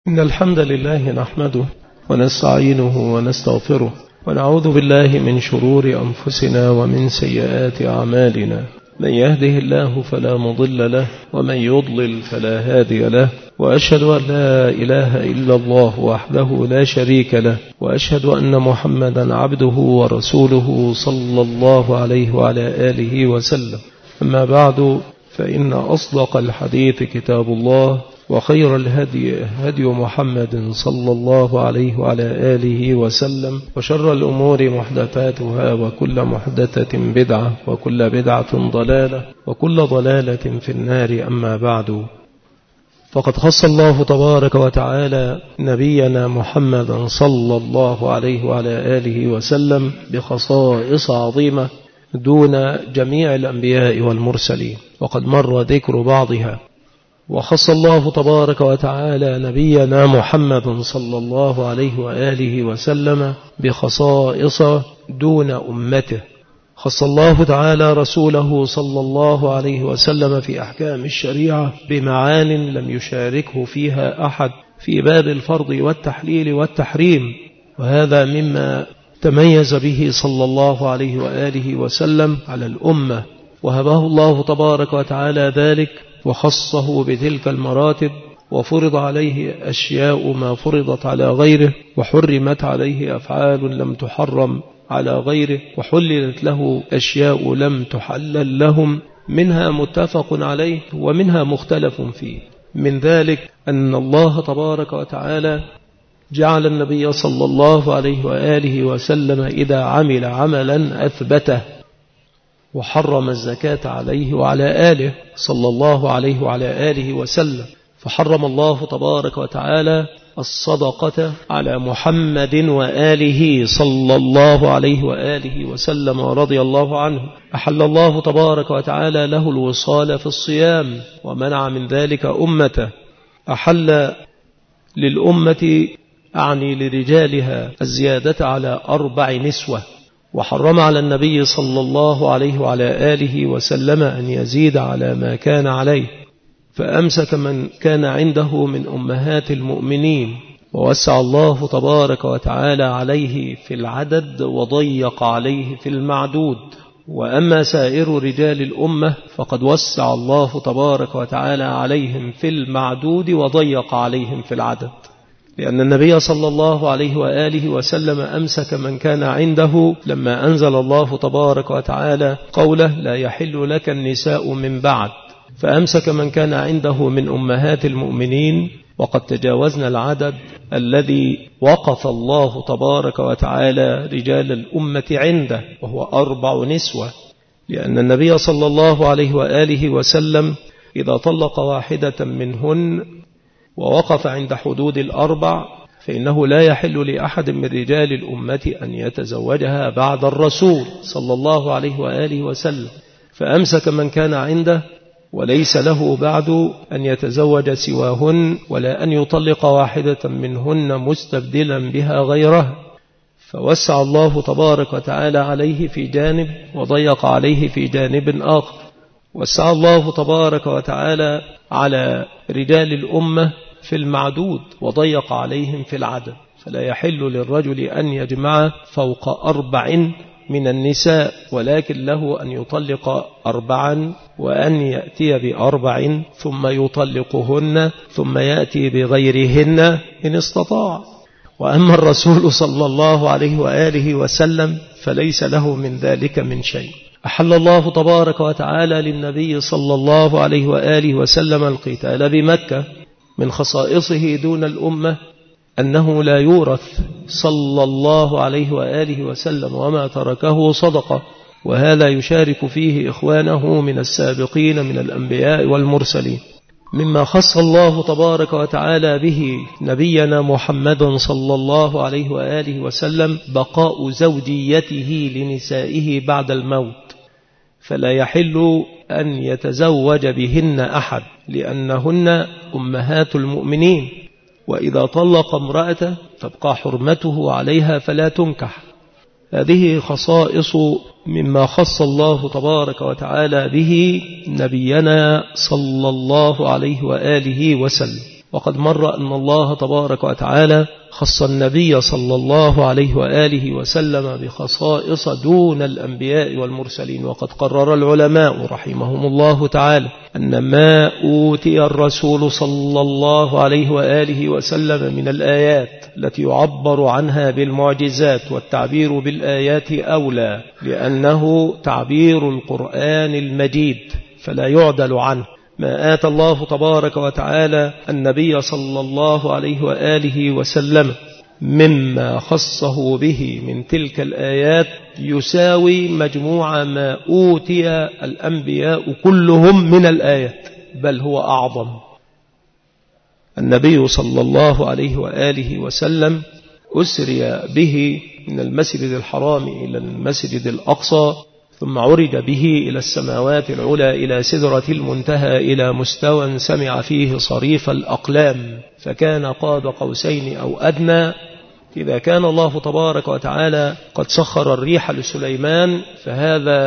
إن الحمد لله نحمده ونستعينه ونستغفره ونعوذ بالله من شرور أنفسنا ومن سيئات أعمالنا. من يهده الله فلا مضل له ومن يضلل فلا هادي له، وأشهد أن لا إله إلا الله وحده لا شريك له، وأشهد أن محمدا عبده ورسوله صلى الله عليه وعلى آله وسلم. أما بعد، فإن أصدق الحديث كتاب الله، وخير الهدي هدي محمد صلى الله عليه وعلى آله وسلم، وشر الأمور محدثاتها، وكل محدثة بدعة، وكل بدعة ضلالة، وكل ضلالة في النار. أما بعد، فقد خص الله تبارك وتعالى نبينا محمد صلى الله عليه وعلى آله وسلم بخصائص عظيمة دون جميع الأنبياء والمرسلين، وقد مر ذكر بعضها. وخص الله تبارك وتعالى نبينا محمد صلى الله عليه وآله وسلم بخصائص دون أمته. خص الله تعالى رسوله صلى الله عليه وسلم في أحكام الشريعة بمعان لم يشاركه فيها أحد في باب الفرض والتحليل والتحريم، وهذا مما تميز به صلى الله عليه وآله وسلم على الأمة، وهبه الله تبارك وتعالى ذلك وخصه بتلك المراتب، وفرض عليه أشياء ما فرضت على غيره، وحرمت عليه أفعال لم تحرم على غيره، وحللت له أشياء لم تحلل لهم، منها متفق عليه ومنها مختلف فيه. من ذلك أن الله تبارك وتعالى جعل النبي صلى الله عليه وآله وسلم إذا عمل عملا أثبته، وحرم الزكاة عليه وعلى آله صلى الله عليه وعلى آله وسلم، فحرم الله تبارك وتعالى الصدقة على محمد وآله صلى الله عليه وآله وسلم ورضي الله عنه. أحل الله تبارك وتعالى له الوصال في الصيام ومنع من ذلك أمته. أحل للأمة أعني لرجالها الزيادة على 4 نسوة، وحرم على النبي صلى الله عليه وعلى آله وسلم أن يزيد على ما كان عليه، فأمسك من كان عنده من أمهات المؤمنين، ووسع الله تبارك وتعالى عليه في العدد وضيق عليه في المعدود. وأما سائر رجال الأمة فقد وسع الله تبارك وتعالى عليهم في المعدود وضيق عليهم في العدد، لأن النبي صلى الله عليه وآله وسلم أمسك من كان عنده لما أنزل الله تبارك وتعالى قوله لا يحل لك النساء من بعد، فأمسك من كان عنده من أمهات المؤمنين، وقد تجاوزنا العدد الذي وقف الله تبارك وتعالى رجال الأمة عنده، وهو 4 نسوة، لأن النبي صلى الله عليه وآله وسلم إذا طلق واحدة منهن ووقف عند حدود 4 فإنه لا يحل لأحد من رجال الأمة أن يتزوجها بعد الرسول صلى الله عليه وآله وسلم، فأمسك من كان عنده وليس له بعد أن يتزوج سواهن، ولا أن يطلق واحدة منهن مستبدلا بها غيرها، فوسع الله تبارك وتعالى عليه في جانب وضيق عليه في جانب آخر. وسع الله تبارك وتعالى على رجال الأمة في المعدود وضيق عليهم في العدد، فلا يحل للرجل أن يجمع فوق 4 من النساء، ولكن له أن يطلق 4 وأن يأتي ب4 ثم يطلقهن ثم يأتي بغيرهن إن استطاع. وأما الرسول صلى الله عليه وآله وسلم فليس له من ذلك من شيء. أحل الله تبارك وتعالى للنبي صلى الله عليه وآله وسلم القتال بمكة. من خصائصه دون الأمة أنه لا يورث صلى الله عليه وآله وسلم، وما تركه صدقة، وهذا يشارك فيه إخوانه من السابقين من الأنبياء والمرسلين. مما خص الله تبارك وتعالى به نبينا محمد صلى الله عليه وآله وسلم بقاء زوجيته لنسائه بعد الموت، فلا يحل أن يتزوج بهن أحد، لأنهن أمهات المؤمنين، وإذا طلق امرأة تبقى حرمته عليها فلا تنكح. هذه خصائص مما خص الله تبارك وتعالى به نبينا صلى الله عليه وآله وسلم. وقد مر أن الله تبارك وتعالى خص النبي صلى الله عليه وآله وسلم بخصائص دون الأنبياء والمرسلين. وقد قرر العلماء رحمهم الله تعالى أن ما أوتي الرسول صلى الله عليه وآله وسلم من الآيات التي يعبر عنها بالمعجزات، والتعبير بالآيات أولى لأنه تعبير القرآن المجيد فلا يعدل عنه. ما آتى الله تبارك وتعالى النبي صلى الله عليه وآله وسلم مما خصه به من تلك الآيات يساوي مجموع ما أوتي الأنبياء كلهم من الآيات، بل هو أعظم. النبي صلى الله عليه وآله وسلم أسري به من المسجد الحرام إلى المسجد الأقصى، ثم عرج به إلى السماوات العلى إلى سدرة المنتهى إلى مستوى سمع فيه صريف الأقلام، فكان قاب قوسين أو أدنى. إذا كان الله تبارك وتعالى قد سخر الريح لسليمان فهذا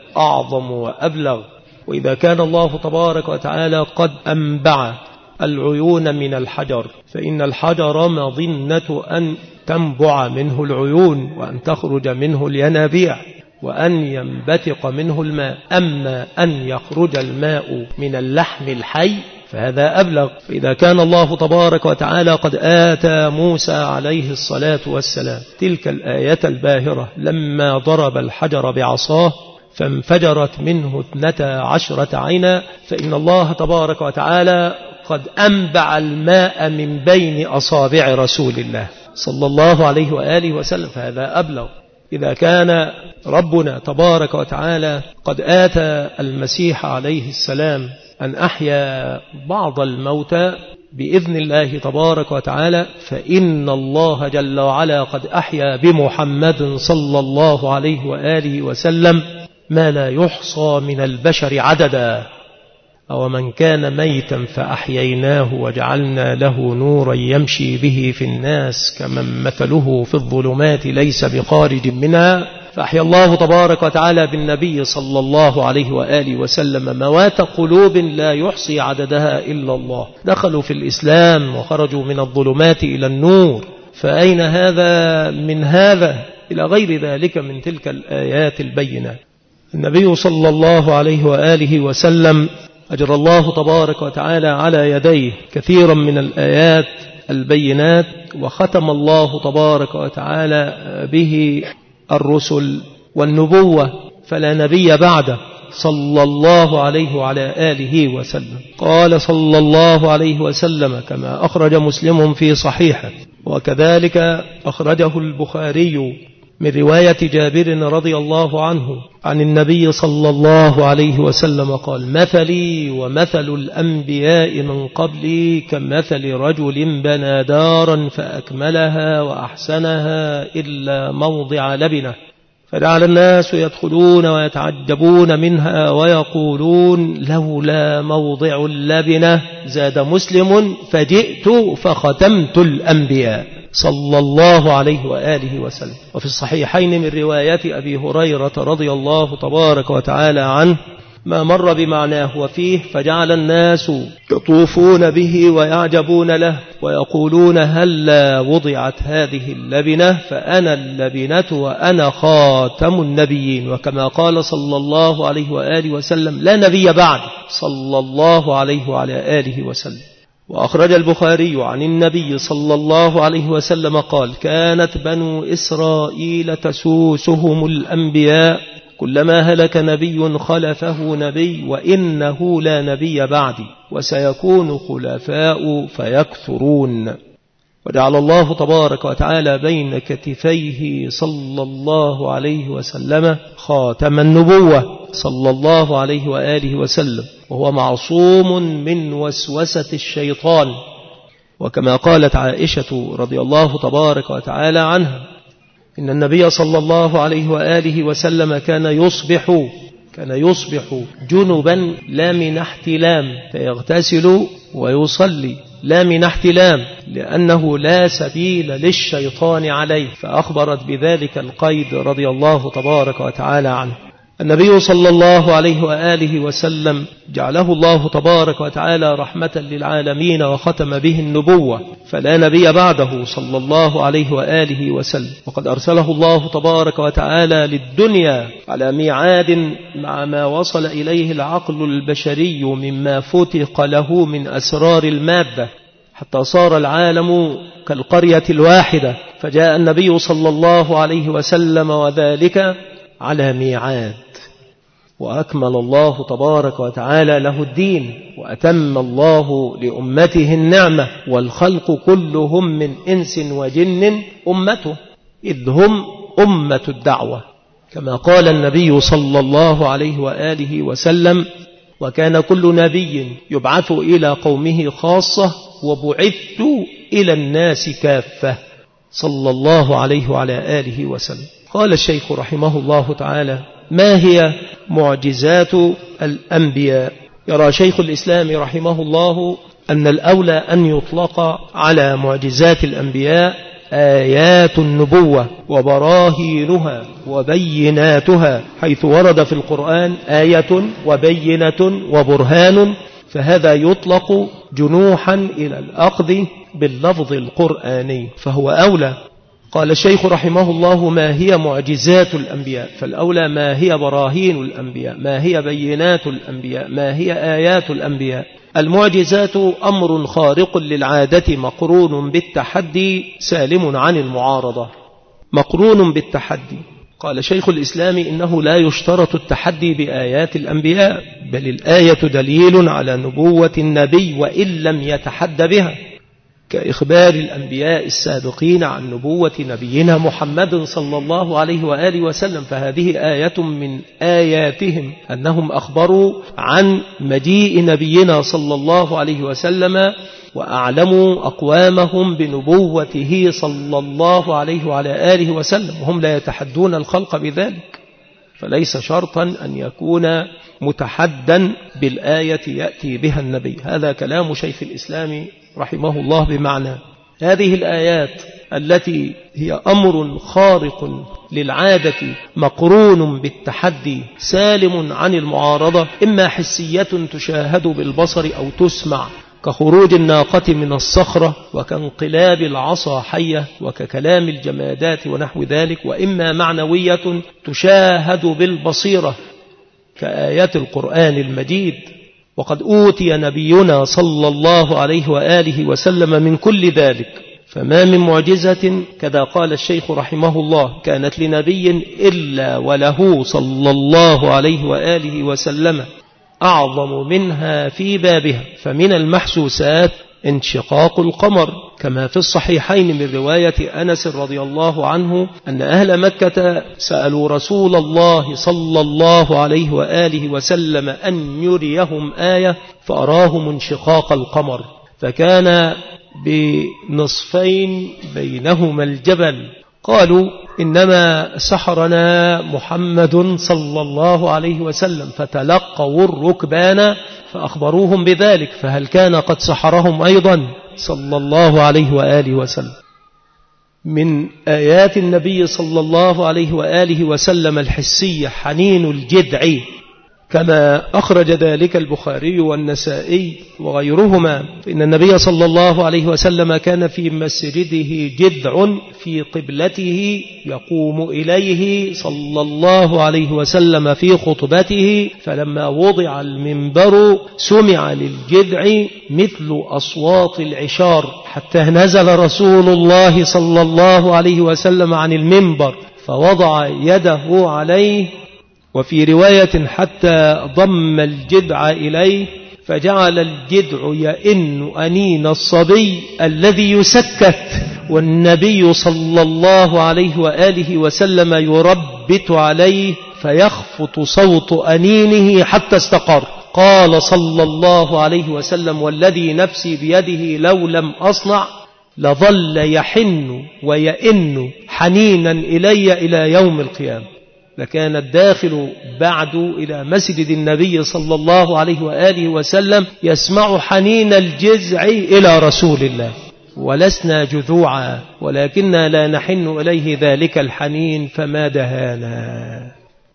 أعظم وأبلغ. وإذا كان الله تبارك وتعالى قد أنبع العيون من الحجر، فإن الحجر مظنة أن تنبع منه العيون وأن تخرج منه الينابيع وأن ينبتق منه الماء. أما أن يخرج الماء من اللحم الحي فهذا أبلغ. فإذا كان الله تبارك وتعالى قد آتى موسى عليه الصلاة والسلام تلك الآية الباهرة لما ضرب الحجر بعصاه فانفجرت منه 12 عينا، فإن الله تبارك وتعالى قد أنبع الماء من بين أصابع رسول الله صلى الله عليه وآله وسلم، فهذا أبلغ. إذا كان ربنا تبارك وتعالى قد آتى المسيح عليه السلام أن أحيا بعض الموتى بإذن الله تبارك وتعالى، فإن الله جل وعلا قد أحيا بمحمد صلى الله عليه وآله وسلم ما لا يحصى من البشر عددا. أو من كان ميتا فأحييناه وجعلنا له نورا يمشي به في الناس كمن مثله في الظلمات ليس بخارج منها. فأحيا الله تبارك وتعالى بالنبي صلى الله عليه وآله وسلم موات قلوب لا يحصي عددها إلا الله، دخلوا في الإسلام وخرجوا من الظلمات إلى النور. فأين هذا من هذا إلى غير ذلك من تلك الآيات البينة. النبي صلى الله عليه وآله وسلم أجرى الله تبارك وتعالى على يديه كثيرا من الآيات البينات، وختم الله تبارك وتعالى به الرسل والنبوة، فلا نبي بعده صلى الله عليه وعلى آله وسلم. قال صلى الله عليه وسلم كما أخرج مسلم في صحيحه، وكذلك أخرجه البخاري من رواية جابر رضي الله عنه عن النبي صلى الله عليه وسلم قال: مثلي ومثل الأنبياء من قبلي كمثل رجل بنى دارا فأكملها وأحسنها إلا موضع لبنة، فجعل الناس يدخلون ويتعجبون منها ويقولون لولا موضع اللبنة. زاد مسلم: فجئت فختمت الأنبياء صلى الله عليه وآله وسلم. وفي الصحيحين من رواية أبي هريرة رضي الله تبارك وتعالى عنه ما مر بمعناه وفيه: فجعل الناس يطوفون به ويعجبون له ويقولون هلا وضعت هذه اللبنة، فأنا اللبنة وأنا خاتم النبيين. وكما قال صلى الله عليه وآله وسلم: لا نبي بعد صلى الله عليه وعلى آله وسلم. وأخرج البخاري عن النبي صلى الله عليه وسلم قال: كانت بنو إسرائيل تسوسهم الأنبياء، كلما هلك نبي خلفه نبي، وإنه لا نبي بعدي، وسيكون خلفاء فيكثرون. وجعل الله تبارك وتعالى بين كتفيه صلى الله عليه وسلم خاتم النبوة صلى الله عليه وآله وسلم، وهو معصوم من وسوسة الشيطان. وكما قالت عائشة رضي الله تبارك وتعالى عنها: إن النبي صلى الله عليه وآله وسلم كان يصبح جنبا لا من احتلام، فيغتسل ويصلي لا من احتلام، لأنه لا سبيل للشيطان عليه، فأخبرت بذلك القيد رضي الله تبارك وتعالى عنه. النبي صلى الله عليه وآله وسلم جعله الله تبارك وتعالى رحمة للعالمين وختم به النبوة، فلا نبي بعده صلى الله عليه وآله وسلم، وقد أرسله الله تبارك وتعالى للدنيا على ميعاد مع ما وصل إليه العقل البشري مما فتق له من أسرار المادة، حتى صار العالم كالقرية الواحدة، فجاء النبي صلى الله عليه وسلم وذلك على ميعاد، وأكمل الله تبارك وتعالى له الدين، وأتم الله لأمته النعمة، والخلق كلهم من إنس وجن أمته، إذ هم أمة الدعوة، كما قال النبي صلى الله عليه وآله وسلم: وكان كل نبي يبعث إلى قومه خاصة وبعثت إلى الناس كافة، صلى الله عليه وعلى آله وسلم. قال الشيخ رحمه الله تعالى: ما هي معجزات الأنبياء؟ يرى شيخ الإسلام رحمه الله أن الأولى أن يطلق على معجزات الأنبياء آيات النبوة وبراهينها وبيناتها، حيث ورد في القرآن آية وبينة وبرهان، فهذا يطلق جنوحا إلى الأخذ باللفظ القرآني، فهو أولى. قال الشيخ رحمه الله: ما هي معجزات الأنبياء؟ فالأولى ما هي براهين الأنبياء، ما هي بينات الأنبياء، ما هي آيات الأنبياء. المعجزات أمر خارق للعادة مقرون بالتحدي سالم عن المعارضة. مقرون بالتحدي. قال شيخ الإسلام: إنه لا يشترط التحدي بآيات الأنبياء، بل الآية دليل على نبوة النبي وإن لم يتحدى بها، كإخبار الأنبياء السابقين عن نبوة نبينا محمد صلى الله عليه وآله وسلم، فهذه آية من آياتهم أنهم أخبروا عن مجيء نبينا صلى الله عليه وسلم، وأعلموا أقوامهم بنبوته صلى الله عليه وعلى آله وسلم، وهم لا يتحدون الخلق بذلك، فليس شرطا أن يكون متحدا بالآية يأتي بها النبي. هذا كلام شيخ الإسلام رحمه الله بمعنى هذه الآيات التي هي أمر خارق للعادة مقرون بالتحدي سالم عن المعارضة، إما حسية تشاهد بالبصر أو تسمع، كخروج الناقة من الصخرة وكانقلاب العصا حية وككلام الجمادات ونحو ذلك، وإما معنوية تشاهد بالبصيرة كآيات القرآن المجيد. وقد أوتي نبينا صلى الله عليه وآله وسلم من كل ذلك، فما من معجزة كذا قال الشيخ رحمه الله كانت لنبي إلا وله صلى الله عليه وآله وسلم أعظم منها في بابها. فمن المحسوسات انشقاق القمر، كما في الصحيحين من رواية أنس رضي الله عنه أن أهل مكة سألوا رسول الله صلى الله عليه وآله وسلم أن يريهم آية، فأراهم انشقاق القمر، فكان بنصفين بينهما الجبل. قالوا: إنما سحرنا محمد صلى الله عليه وسلم، فتلقوا الركبان فأخبروهم بذلك، فهل كان قد سحرهم أيضا صلى الله عليه وآله وسلم؟ من آيات النبي صلى الله عليه وآله وسلم الحسية حنين الجذع، كما أخرج ذلك البخاري والنسائي وغيرهما، فإن النبي صلى الله عليه وسلم كان في مسجده جذع في قبلته يقوم إليه صلى الله عليه وسلم في خطبته، فلما وضع المنبر سمع للجذع مثل أصوات العشار، حتى نزل رسول الله صلى الله عليه وسلم عن المنبر فوضع يده عليه، وفي رواية حتى ضم الجذع إليه، فجعل الجذع يئن أنين الصبي الذي يسكت، والنبي صلى الله عليه وآله وسلم يربت عليه فيخفت صوت أنينه حتى استقر. قال صلى الله عليه وسلم: والذي نفسي بيده لو لم أصنع لظل يحن ويئن حنينا إلي إلى يوم القيامة. لكان الداخل بعد إلى مسجد النبي صلى الله عليه وآله وسلم يسمع حنين الجذع إلى رسول الله، ولسنا جذوعا ولكننا لا نحن إليه ذلك الحنين، فما دهانا.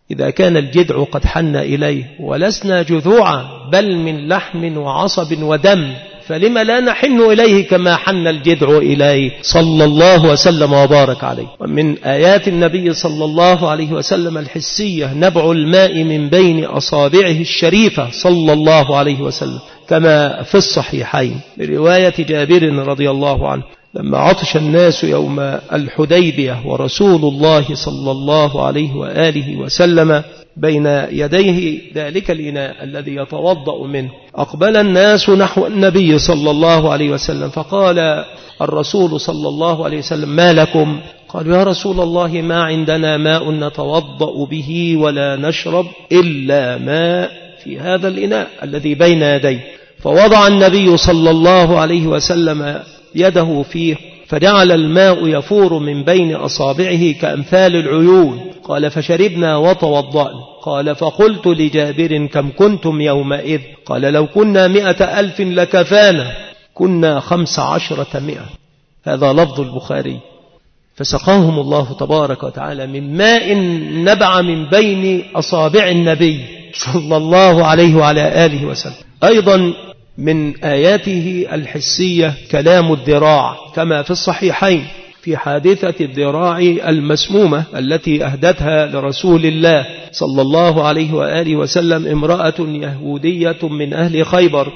إذا كان الجدع قد حن إليه ولسنا جذوعا بل من لحم وعصب ودم، فلما لا نحن إليه كما حن الجدع إليه صلى الله وسلم وبارك عليه. ومن آيات النبي صلى الله عليه وسلم الحسية نبع الماء من بين أصابعه الشريفة صلى الله عليه وسلم، كما في الصحيحين برواية جابر رضي الله عنه لما عطش الناس يوم الحديبية ورسول الله صلى الله عليه وآله وسلم بين يديه ذلك الإناء الذي يتوضأ منه، أقبل الناس نحو النبي صلى الله عليه وسلم، فقال الرسول صلى الله عليه وسلم: ما لكم؟ قالوا: يا رسول الله ما عندنا ماء نتوضأ به ولا نشرب إلا ماء في هذا الإناء الذي بين يديه. فوضع النبي صلى الله عليه وسلم يده فيه فجعل الماء يفور من بين أصابعه كأمثال العيون. قال: فشربنا وتوضأنا. قال: فقلت لجابر: كم كنتم يومئذ؟ قال: لو كنا 100,000 لكفانا. كنا 15,000. هذا لفظ البخاري. فسقاهم الله تبارك وتعالى من ماء نبع من بين أصابع النبي صلى الله عليه وعلى آله وسلم. أيضا من آياته الحسية كلام الذراع، كما في الصحيحين في حادثة الذراع المسمومة التي أهدتها لرسول الله صلى الله عليه وآله وسلم امرأة يهودية من أهل خيبر.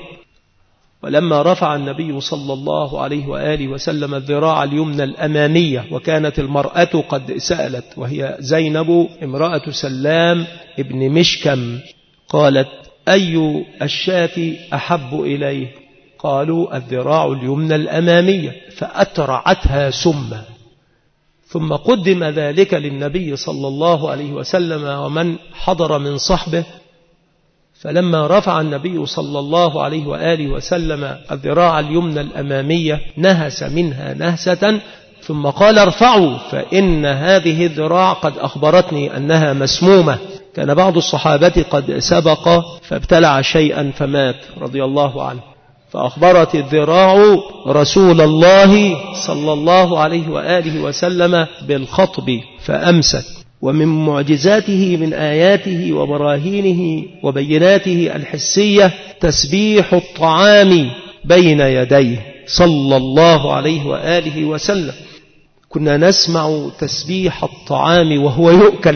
ولما رفع النبي صلى الله عليه وآله وسلم الذراع اليمنى الأمامية، وكانت المرأة قد سألت وهي زينب امرأة سلام ابن مشكم، قالت: أي الشاة أحب إليه؟ قالوا: الذراع اليمنى الأمامية. فأترعتها سما. ثم قدم ذلك للنبي صلى الله عليه وسلم ومن حضر من صحبه، فلما رفع النبي صلى الله عليه وآله وسلم الذراع اليمنى الأمامية نهس منها نهسة، ثم قال: ارفعوا فإن هذه الذراع قد أخبرتني أنها مسمومة. كان بعض الصحابة قد سبق فابتلع شيئا فمات رضي الله عنه، فأخبرت الذراع رسول الله صلى الله عليه وآله وسلم بالخطب فأمست. ومن معجزاته من آياته وبراهينه وبيناته الحسية تسبيح الطعام بين يديه صلى الله عليه وآله وسلم. كنا نسمع تسبيح الطعام وهو يؤكل،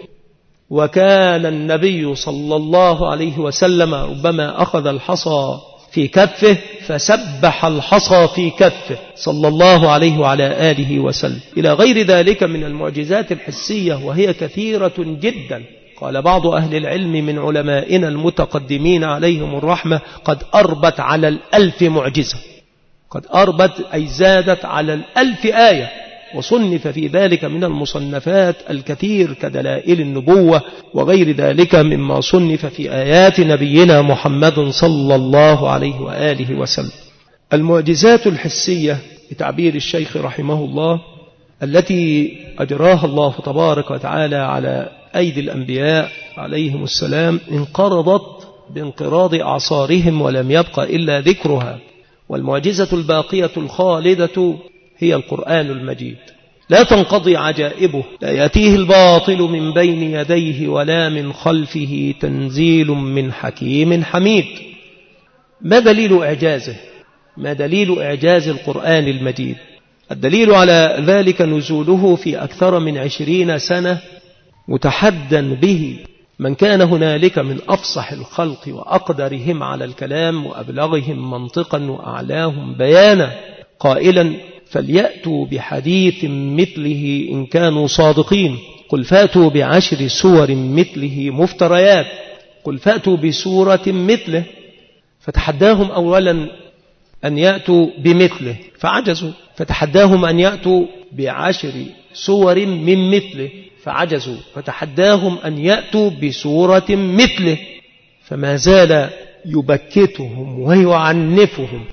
وكان النبي صلى الله عليه وسلم ربما أخذ الحصى في كفه فسبح الحصى في كفه صلى الله عليه وعلى آله وسلم، إلى غير ذلك من المعجزات الحسية وهي كثيرة جدا. قال بعض أهل العلم من علمائنا المتقدمين عليهم الرحمة: قد أربت على 1000 معجزة. قد أربت أي زادت على 1000 آية، وصنف في ذلك من المصنفات الكثير كدلائل النبوة وغير ذلك مما صنف في آيات نبينا محمد صلى الله عليه وآله وسلم. المعجزات الحسية بتعبير الشيخ رحمه الله التي أجراها الله تبارك وتعالى على أيدي الأنبياء عليهم السلام انقرضت بانقراض أعصارهم ولم يبق إلا ذكرها. والمعجزة الباقية الخالدة هي القرآن المجيد، لا تنقضي عجائبه، لا يأتيه الباطل من بين يديه ولا من خلفه، تنزيل من حكيم حميد. ما دليل إعجازه؟ ما دليل إعجاز القرآن المجيد؟ الدليل على ذلك نزوله في أكثر من 20 سنة متحدا به من كان هنالك من أفصح الخلق وأقدرهم على الكلام وأبلغهم منطقا وأعلاهم بيانا، قائلا: فليأتوا بحديث مثله إن كانوا صادقين. قل فأتوا ب10 سور مثله مفتريات. قل فأتوا بسورة مثله. فتحداهم أولا أن يأتوا بمثله فعجزوا، فتحداهم أن يأتوا ب10 سور من مثله فعجزوا، فتحداهم أن يأتوا بسورة مثله، فما زال يبكتهم ويعنفهم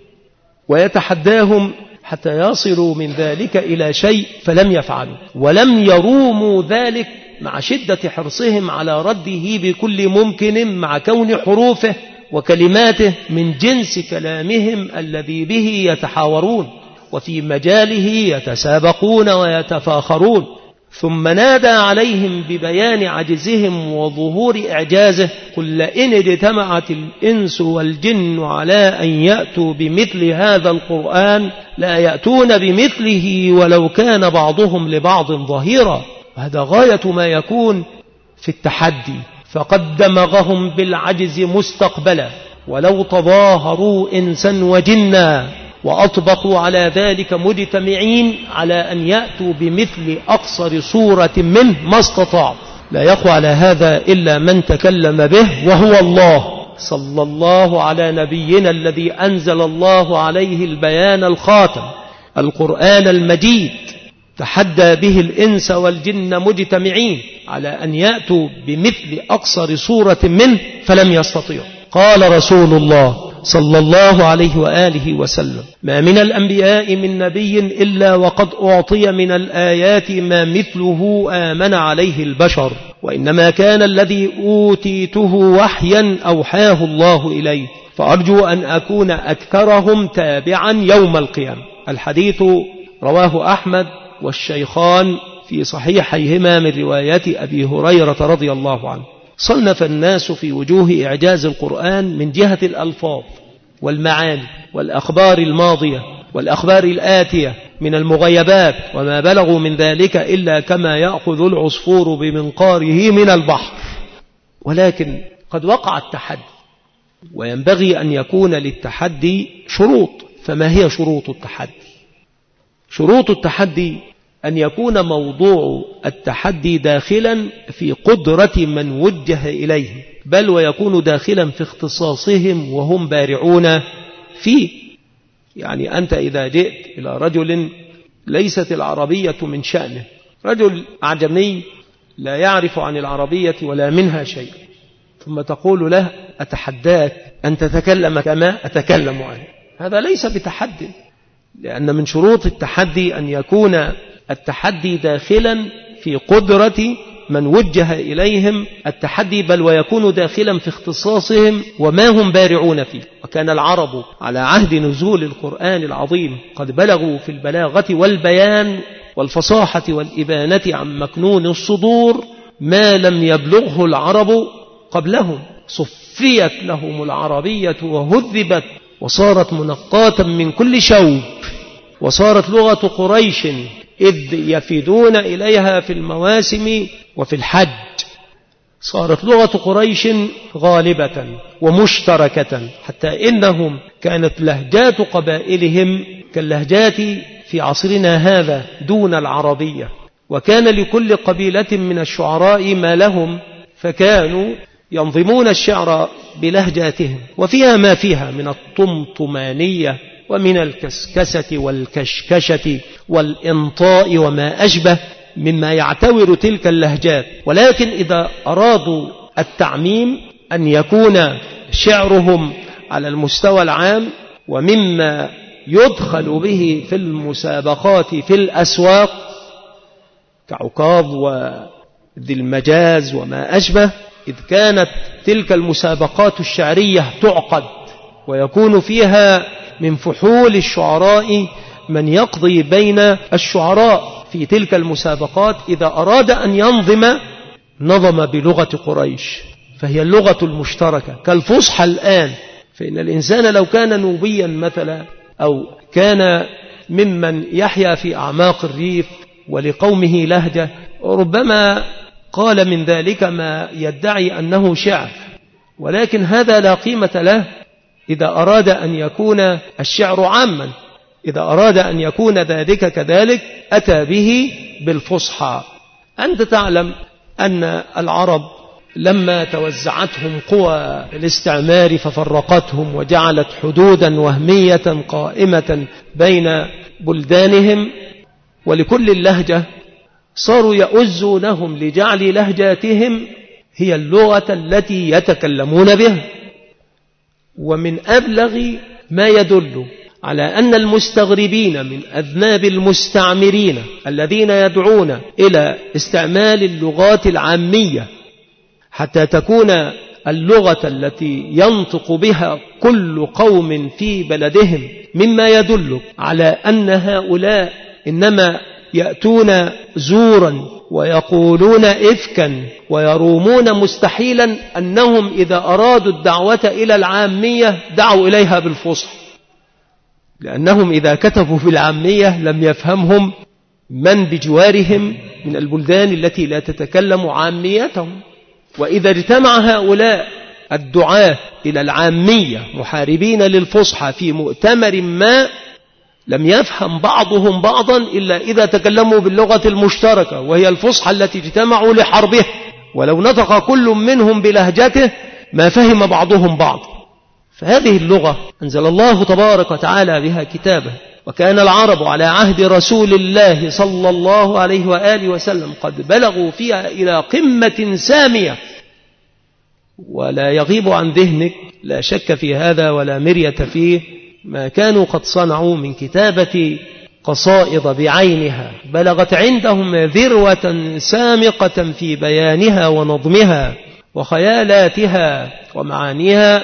ويتحداهم حتى يصلوا من ذلك إلى شيء فلم يفعلوا، ولم يروموا ذلك مع شدة حرصهم على رده بكل ممكن، مع كون حروفه وكلماته من جنس كلامهم الذي به يتحاورون وفي مجاله يتسابقون ويتفاخرون. ثم نادى عليهم ببيان عجزهم وظهور إعجازه: قل لئن اجتمعت الإنس والجن على أن يأتوا بمثل هذا القرآن لا يأتون بمثله ولو كان بعضهم لبعض ظهيرا. هذا غاية ما يكون في التحدي، فقد دمغهم بالعجز مستقبلا، ولو تظاهروا إنسا وجنا وأطبقوا على ذلك مجتمعين على أن يأتوا بمثل أقصر صورة منه ما استطاعوا. لا يقوى على هذا إلا من تكلم به وهو الله. صلى الله على نبينا الذي أنزل الله عليه البيان الخاتم القرآن المجيد، تحدى به الإنس والجن مجتمعين على أن يأتوا بمثل أقصر صورة منه فلم يستطيعوا. قال رسول الله صلى الله عليه وآله وسلم: ما من الأنبياء من نبي إلا وقد أعطي من الآيات ما مثله آمن عليه البشر، وإنما كان الذي أوتيته وحيا أوحاه الله إليه، فأرجو أن أكون أكثرهم تابعا يوم القيامة. الحديث رواه أحمد والشيخان في صحيحيهما من رواية أبي هريرة رضي الله عنه. صنف الناس في وجوه إعجاز القرآن من جهة الألفاظ والمعاني والأخبار الماضية والأخبار الآتية من المغيبات، وما بلغوا من ذلك إلا كما يأخذ العصفور بمنقاره من البحر. ولكن قد وقع التحدي، وينبغي أن يكون للتحدي شروط. فما هي شروط التحدي؟ شروط التحدي أن يكون موضوع التحدي داخلا في قدرة من وجه إليه، بل ويكون داخلا في اختصاصهم وهم بارعون فيه. يعني أنت إذا جئت إلى رجل ليست العربية من شأنه، رجل أعجمي لا يعرف عن العربية ولا منها شيء، ثم تقول له: أتحداك أن تتكلم كما أتكلم عنه، هذا ليس بتحدي، لأن من شروط التحدي أن يكون التحدي داخلا في قدرة من وجه إليهم التحدي، بل ويكون داخلا في اختصاصهم وما هم بارعون فيه. وكان العرب على عهد نزول القرآن العظيم قد بلغوا في البلاغة والبيان والفصاحة والإبانة عن مكنون الصدور ما لم يبلغه العرب قبلهم. صفيت لهم العربية وهذبت وصارت منقاة من كل شوب، وصارت لغة قريش إذ يفيدون إليها في المواسم وفي الحج، صارت لغة قريش غالبة ومشتركة، حتى إنهم كانت لهجات قبائلهم كاللهجات في عصرنا هذا دون العربية. وكان لكل قبيلة من الشعراء ما لهم، فكانوا ينظمون الشعر بلهجاتهم، وفيها ما فيها من الطمطمانية ومن الكسكسة والكشكشة والإنطاء وما أشبه مما يعتبر تلك اللهجات. ولكن إذا أرادوا التعميم أن يكون شعرهم على المستوى العام ومما يدخل به في المسابقات في الأسواق كعكاظ وذي المجاز وما أشبه، إذ كانت تلك المسابقات الشعرية تعقد ويكون فيها من فحول الشعراء من يقضي بين الشعراء في تلك المسابقات، إذا أراد أن ينظم نظم بلغة قريش، فهي اللغة المشتركة كالفصحى الآن. فإن الإنسان لو كان نوبيا مثلا أو كان ممن يحيا في أعماق الريف ولقومه لهجة، ربما قال من ذلك ما يدعي أنه شعر، ولكن هذا لا قيمة له إذا أراد أن يكون الشعر عاما. إذا أراد أن يكون ذلك كذلك أتى به بالفصحى. أنت تعلم أن العرب لما توزعتهم قوى الاستعمار ففرقتهم وجعلت حدودا وهمية قائمة بين بلدانهم، ولكل اللهجة صاروا يؤزونهم لجعل لهجاتهم هي اللغة التي يتكلمون بها. ومن أبلغ ما يدل على أن المستغربين من أذناب المستعمرين الذين يدعون إلى استعمال اللغات العامية حتى تكون اللغة التي ينطق بها كل قوم في بلدهم، مما يدل على أن هؤلاء إنما يأتون زورا ويقولون إفكا ويرومون مستحيلا أنهم إذا أرادوا الدعوة إلى العامية دعوا إليها بالفصحى، لأنهم إذا كتبوا بالعامية لم يفهمهم من بجوارهم من البلدان التي لا تتكلم عاميتهم. وإذا اجتمع هؤلاء الدعاة إلى العامية محاربين للفصحى في مؤتمر ما لم يفهم بعضهم بعضا إلا إذا تكلموا باللغة المشتركة وهي الفصحى التي اجتمعوا لحربه، ولو نطق كل منهم بلهجته ما فهم بعضهم بعض. فهذه اللغة أنزل الله تبارك وتعالى بها كتابه، وكان العرب على عهد رسول الله صلى الله عليه وآله وسلم قد بلغوا فيها إلى قمة سامية. ولا يغيب عن ذهنك لا شك في هذا ولا مرية فيه ما كانوا قد صنعوا من كتابة قصائد بعينها بلغت عندهم ذروة سامقة في بيانها ونظمها وخيالاتها ومعانيها،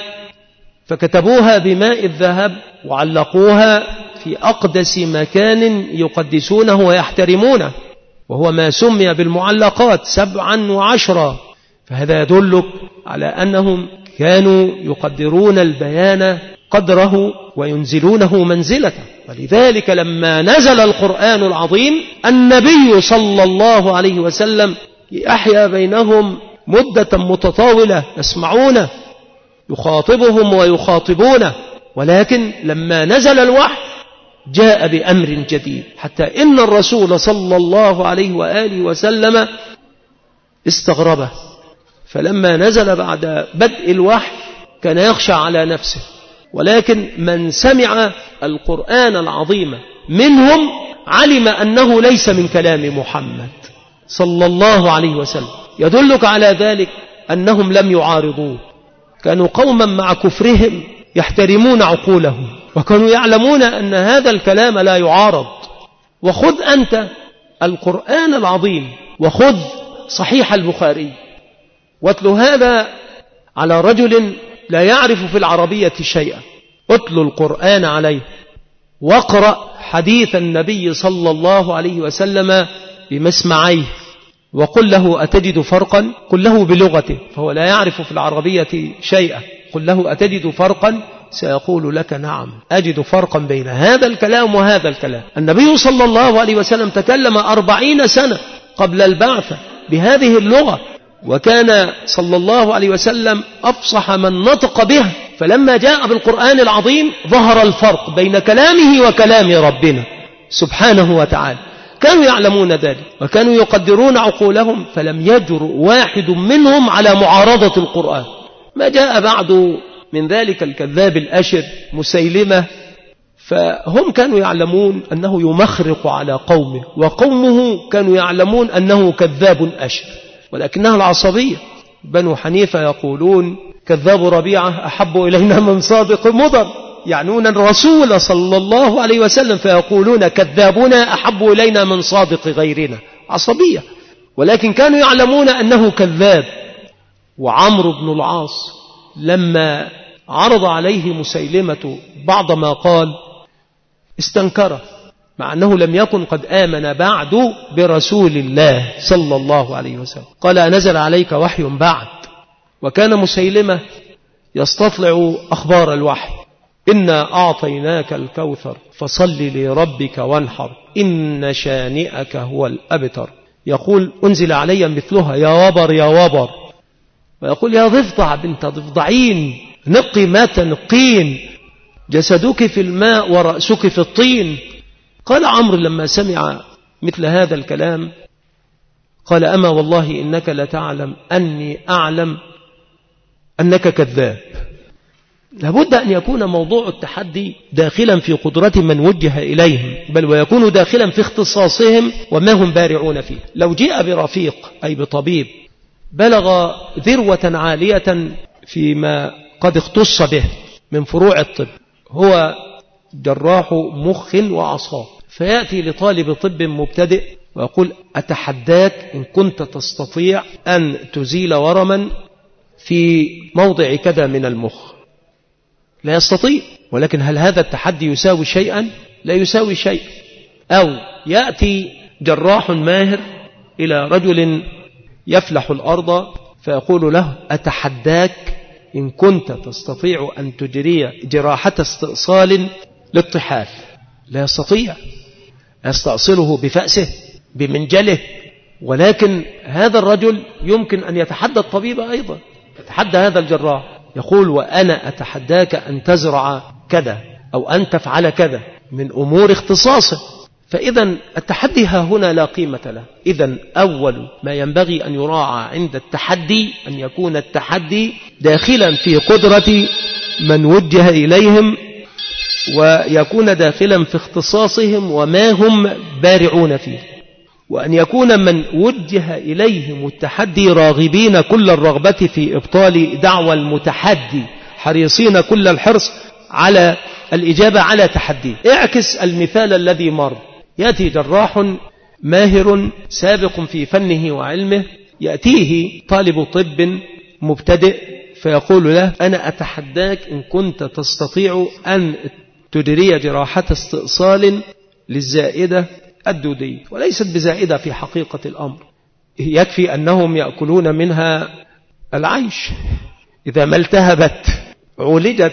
فكتبوها بماء الذهب وعلقوها في أقدس مكان يقدسونه ويحترمونه، وهو ما سمي بالمعلقات 7 و10. فهذا يدلك على أنهم كانوا يقدرون البيان قدره وينزلونه منزلته. ولذلك لما نزل القرآن العظيم النبي صلى الله عليه وسلم أحيا بينهم مدة متطاولة يسمعونه يخاطبهم ويخاطبونه، ولكن لما نزل الوحي جاء بأمر جديد، حتى إن الرسول صلى الله عليه وآله وسلم استغربه. فلما نزل بعد بدء الوحي كان يخشى على نفسه، ولكن من سمع القرآن العظيم منهم علم أنه ليس من كلام محمد صلى الله عليه وسلم. يدلك على ذلك أنهم لم يعارضوه، كانوا قوما مع كفرهم يحترمون عقولهم، وكانوا يعلمون أن هذا الكلام لا يعارض. وخذ أنت القرآن العظيم وخذ صحيح البخاري واتل هذا على رجل لا يعرف في العربية شيئا، اتل القرآن عليه واقرأ حديث النبي صلى الله عليه وسلم بمسمعيه وقل له أتجد فرقا، قل له بلغته فهو لا يعرف في العربية شيئا، قل له أتجد فرقا سيقول لك نعم أجد فرقا بين هذا الكلام وهذا الكلام. النبي صلى الله عليه وسلم تكلم 40 سنة قبل البعثة بهذه اللغة، وكان صلى الله عليه وسلم أفصح من نطق به، فلما جاء بالقرآن العظيم ظهر الفرق بين كلامه وكلام ربنا سبحانه وتعالى. كانوا يعلمون ذلك وكانوا يقدرون عقولهم، فلم يجر واحد منهم على معارضة القرآن. ما جاء بعد من ذلك الكذاب الأشر مسيلمة، فهم كانوا يعلمون أنه يمخرق على قومه، وقومه كانوا يعلمون أنه كذاب أشر، ولكنها العصبية. بنو حنيفة يقولون كذاب ربيعة أحب إلينا من صادق مضر، يعنون الرسول صلى الله عليه وسلم، فيقولون كذابنا أحب إلينا من صادق غيرنا، عصبية. ولكن كانوا يعلمون أنه كذاب. وعمرو بن العاص لما عرض عليه مسيلمة بعض ما قال استنكره، مع أنه لم يكن قد آمن بعد برسول الله صلى الله عليه وسلم. قال أنزل عليك وحي بعد؟ وكان مسيلمة يستطلع أخبار الوحي. إنا أعطيناك الكوثر فصل لربك وانحر إن شانئك هو الأبتر. يقول أنزل علي مثلها يا وبر يا وبر، ويقول يا ضفدع بنت ضفدعين نقي ما تنقين، جسدك في الماء ورأسك في الطين. قال عمرو لما سمع مثل هذا الكلام قال أما والله إنك لتعلم أني أعلم أنك كذاب. لابد أن يكون موضوع التحدي داخلا في قدرة من وجه إليهم، بل ويكون داخلا في اختصاصهم وما هم بارعون فيه. لو جاء برفيق أي بطبيب بلغ ذروة عالية فيما قد اختص به من فروع الطب، هو جراح مخ وأعصاب، فيأتي لطالب طب مبتدئ ويقول أتحداك إن كنت تستطيع أن تزيل ورما في موضع كذا من المخ. لا يستطيع، ولكن هل هذا التحدي يساوي شيئا؟ لا يساوي شيء. أو يأتي جراح ماهر إلى رجل يفلح الأرض فيقول له: أتحداك إن كنت تستطيع أن تجري جراحة استئصال للطحال. لا يستطيع، يستأصله بفأسه بمنجله، ولكن هذا الرجل يمكن أن يتحدى الطبيب أيضا، يتحدى هذا الجراح، يقول: وأنا أتحداك أن تزرع كذا أو أن تفعل كذا من أمور اختصاصه. فإذا التحدي ها هنا لا قيمة له. إذا أول ما ينبغي أن يراعى عند التحدي أن يكون التحدي داخلا في قدرة من وجه إليهم، ويكون داخلا في اختصاصهم وما هم بارعون فيه، وأن يكون من وجه إليهم التحدي راغبين كل الرغبة في إبطال دعوى المتحدي، حريصين كل الحرص على الإجابة على تحدي. اعكس المثال الذي مر: يأتي جراح ماهر سابق في فنه وعلمه، يأتيه طالب طب مبتدئ فيقول له: أنا أتحداك إن كنت تستطيع أن تجري جراحة استئصال للزائدة الدودية، وليست بزائدة في حقيقة الأمر، يكفي أنهم يأكلون منها العيش، إذا ما التهبت عولجت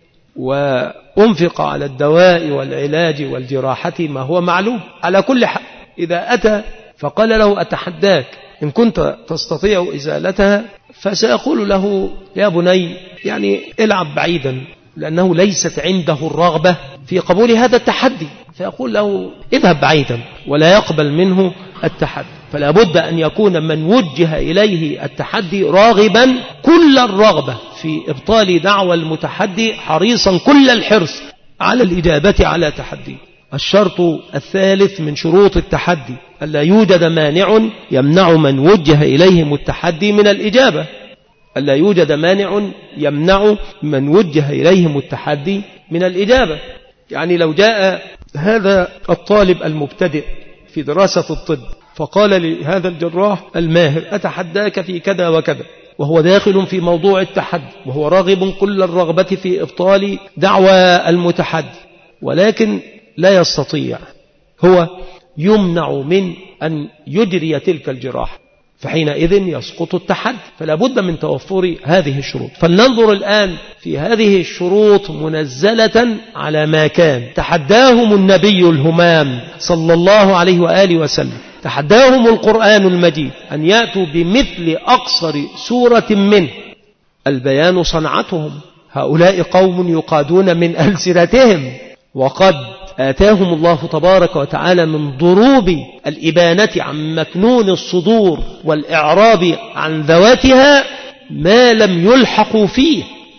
وأنفق على الدواء والعلاج والجراحة ما هو معلوم. على كل حال إذا أتى فقال له: أتحداك إن كنت تستطيع إزالتها، فسيقول له: يا بني يعني العب بعيدا، لأنه ليست عنده الرغبة في قبول هذا التحدي، فيقول له: اذهب بعيدا، ولا يقبل منه التحدي. فلا بد أن يكون من وجه إليه التحدي راغبا كل الرغبة في إبطال دعوى المتحدي، حريصا كل الحرص على الإجابة على تحدي. الشرط الثالث من شروط التحدي: ألا يوجد مانع يمنع من وجه إليهم التحدي من الإجابة. ألا يوجد مانع يمنع من وجه إليهم التحدي من الإجابة. يعني لو جاء هذا الطالب المبتدئ في دراسة الطب فقال لهذا الجراح الماهر: أتحداك في كذا وكذا، وهو داخل في موضوع التحدي، وهو راغب كل الرغبة في إبطال دعوى المتحدي، ولكن لا يستطيع، هو يمنع من أن يجري تلك الجراحة، فحينئذ يسقط التحدي. فلا بد من توفر هذه الشروط. فلننظر الآن في هذه الشروط منزلة على ما كان. تحداهم النبي الهمام صلى الله عليه وآله وسلم، تحداهم القرآن المجيد أن يأتوا بمثل أقصر سورة منه. البيان صنعتهم، هؤلاء قوم يقادون من ألسنتهم، وقد آتاهم الله تبارك وتعالى من ضروب الإبانة عن مكنون الصدور والإعراب عن ذواتها ما لم يلحقوا فيه،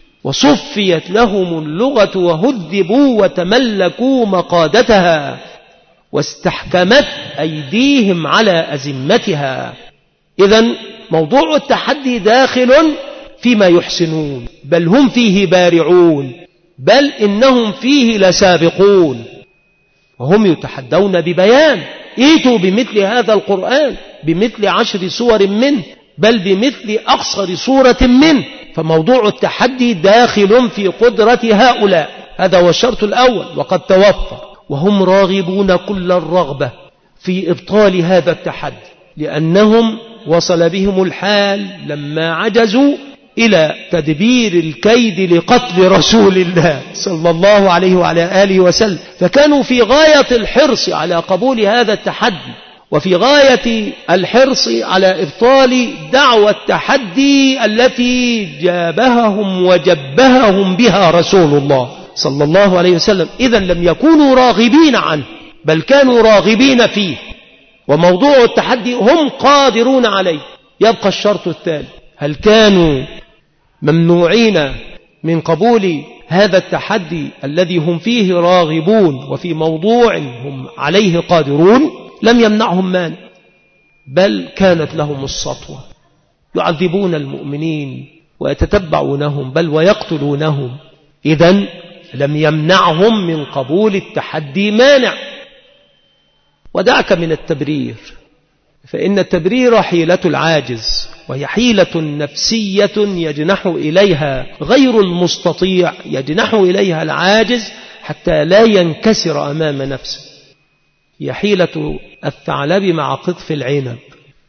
وصفيت لهم اللغة وهذبوا وتملكوا مقادتها، واستحكمت أيديهم على أزمتها. إذن موضوع التحدي داخل فيما يحسنون، بل هم فيه بارعون، بل إنهم فيه لسابقون، وهم يتحدون ببيان: ائتوا بمثل هذا القرآن بمثل 10 سور منه، بل بمثل أقصر سورة منه. فموضوع التحدي داخل في قدرة هؤلاء، هذا هو الشرط الأول وقد توفر، وهم راغبون كل الرغبة في إبطال هذا التحدي، لأنهم وصل بهم الحال لما عجزوا إلى تدبير الكيد لقتل رسول الله صلى الله عليه وعلى آله وسلم، فكانوا في غاية الحرص على قبول هذا التحدي، وفي غاية الحرص على إبطال دعوى التحدي التي جابههم وجبههم بها رسول الله صلى الله عليه وسلم. إذن لم يكونوا راغبين عنه، بل كانوا راغبين فيه، وموضوع التحدي هم قادرون عليه. يبقى الشرط الثالث: هل كانوا ممنوعين من قبول هذا التحدي الذي هم فيه راغبون وفي موضوع هم عليه قادرون؟ لم يمنعهم مانع، بل كانت لهم السطوة، يعذبون المؤمنين ويتتبعونهم بل ويقتلونهم. إذن لم يمنعهم من قبول التحدي مانع. ودعك من التبرير، فإن التبرير حيلة العاجز، وهي حيلة نفسية يجنح إليها غير المستطيع، يجنح إليها العاجز حتى لا ينكسر أمام نفسه. هي حيلة الثعلب مع قطف العنب،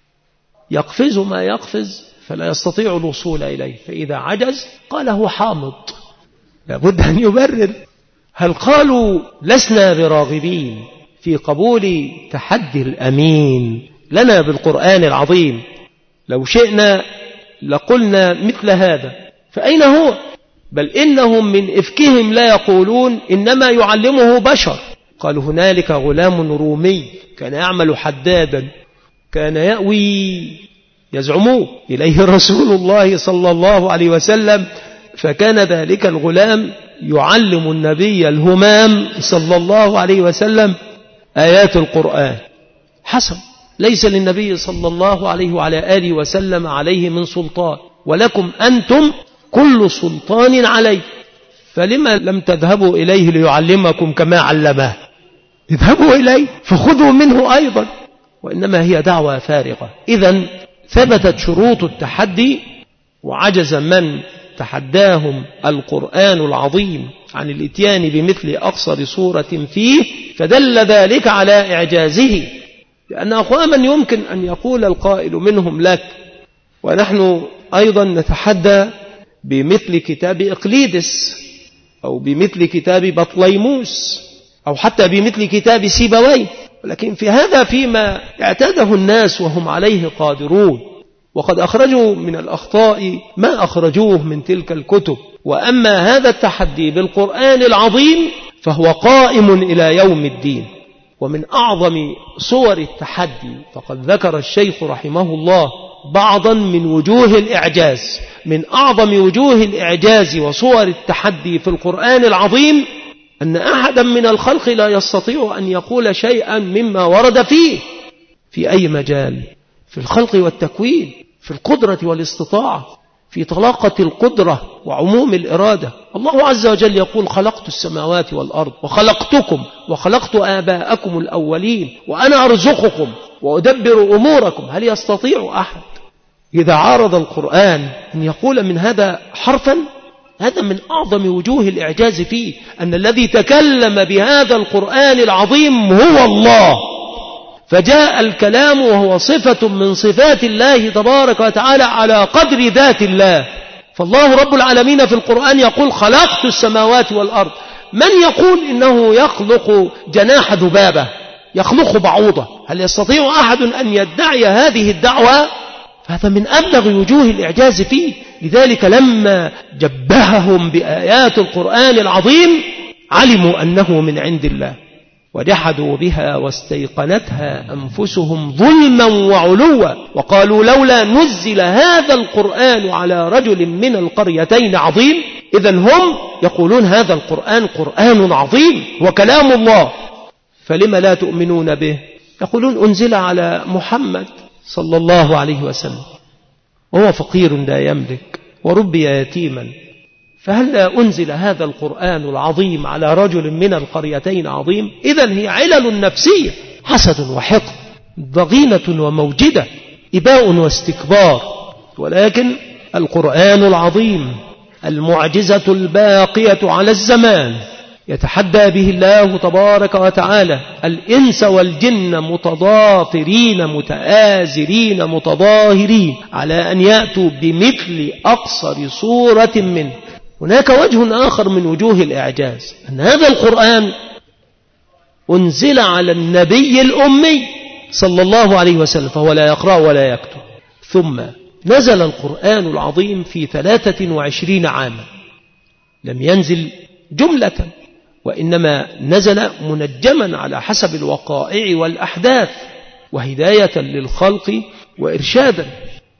يقفز ما يقفز فلا يستطيع الوصول إليه، فإذا عجز قال هو حامض، لابد أن يبرر. هل قالوا لسنا براغبين في قبول تحدي الأمين لنا بالقرآن العظيم؟ لو شئنا لقلنا مثل هذا، فأين هو؟ بل إنهم من إفكهم لا يقولون إنما يعلمه بشر. قالوا هنالك غلام رومي كان يعمل حدادا، كان يأوي يزعمون إليه رسول الله صلى الله عليه وسلم، فكان ذلك الغلام يعلم النبي الهمام صلى الله عليه وسلم آيات القرآن. حسن، ليس للنبي صلى الله عليه وعلى آله وسلم عليه من سلطان، ولكم أنتم كل سلطان عليه، فلما لم تذهبوا إليه ليعلمكم كما علمه؟ اذهبوا إليه فخذوا منه أيضا، وإنما هي دعوة فارغة. إذن ثبتت شروط التحدي، وعجز من تحداهم القرآن العظيم عن الاتيان بمثل أقصر سورة فيه، فدل ذلك على إعجازه. لأن أقواما يمكن أن يقول القائل منهم لك ونحن أيضا نتحدى بمثل كتاب إقليدس أو بمثل كتاب بطليموس أو حتى بمثل كتاب سيبويه، ولكن في هذا فيما اعتاده الناس وهم عليه قادرون، وقد أخرجوا من الأخطاء ما أخرجوه من تلك الكتب. وأما هذا التحدي بالقرآن العظيم فهو قائم إلى يوم الدين. ومن أعظم صور التحدي فقد ذكر الشيخ رحمه الله بعضا من وجوه الإعجاز، من أعظم وجوه الإعجاز وصور التحدي في القرآن العظيم أن أحدا من الخلق لا يستطيع أن يقول شيئا مما ورد فيه في أي مجال، في الخلق والتكوين، في القدرة والاستطاعة، في طلاقة القدرة وعموم الإرادة. الله عز وجل يقول خلقت السماوات والأرض وخلقتكم وخلقت آباءكم الأولين وأنا أرزقكم وأدبر أموركم. هل يستطيع أحد إذا عارض القرآن أن يقول من هذا حرفا؟ هذا من أعظم وجوه الإعجاز فيه، أن الذي تكلم بهذا القرآن العظيم هو الله، فجاء الكلام وهو صفة من صفات الله تبارك وتعالى على قدر ذات الله. فالله رب العالمين في القرآن يقول خلقت السماوات والأرض. من يقول إنه يخلق جناح ذبابة، يخلق بعوضة؟ هل يستطيع أحد أن يدعي هذه الدعوة؟ هذا من أبلغ وجوه الإعجاز فيه. لذلك لما جبههم بآيات القرآن العظيم علموا أنه من عند الله، وجحدوا بها واستيقنتها أنفسهم ظلما وعلوا، وقالوا لولا نزل هذا القرآن على رجل من القريتين عظيم. إذن هم يقولون هذا القرآن قرآن عظيم وكلام الله، فلما لا تؤمنون به؟ يقولون أنزل على محمد صلى الله عليه وسلم وهو فقير لا يملك وربي يتيما، فهل لا أنزل هذا القرآن العظيم على رجل من القريتين عظيم؟ إذن هي علل نفسية، حسد وحقد، ضغينة وموجدة، إباء واستكبار. ولكن القرآن العظيم المعجزة الباقية على الزمان يتحدى به الله تبارك وتعالى الإنس والجن متضافرين متآزرين متظاهرين على أن يأتوا بمثل أقصر سورة منه. هناك وجه آخر من وجوه الإعجاز، أن هذا القرآن أنزل على النبي الأمي صلى الله عليه وسلم فهو لا يقرأ ولا يكتب، ثم نزل القرآن العظيم في 23 عاما، لم ينزل جملة، وإنما نزل منجما على حسب الوقائع والأحداث وهداية للخلق وإرشادا.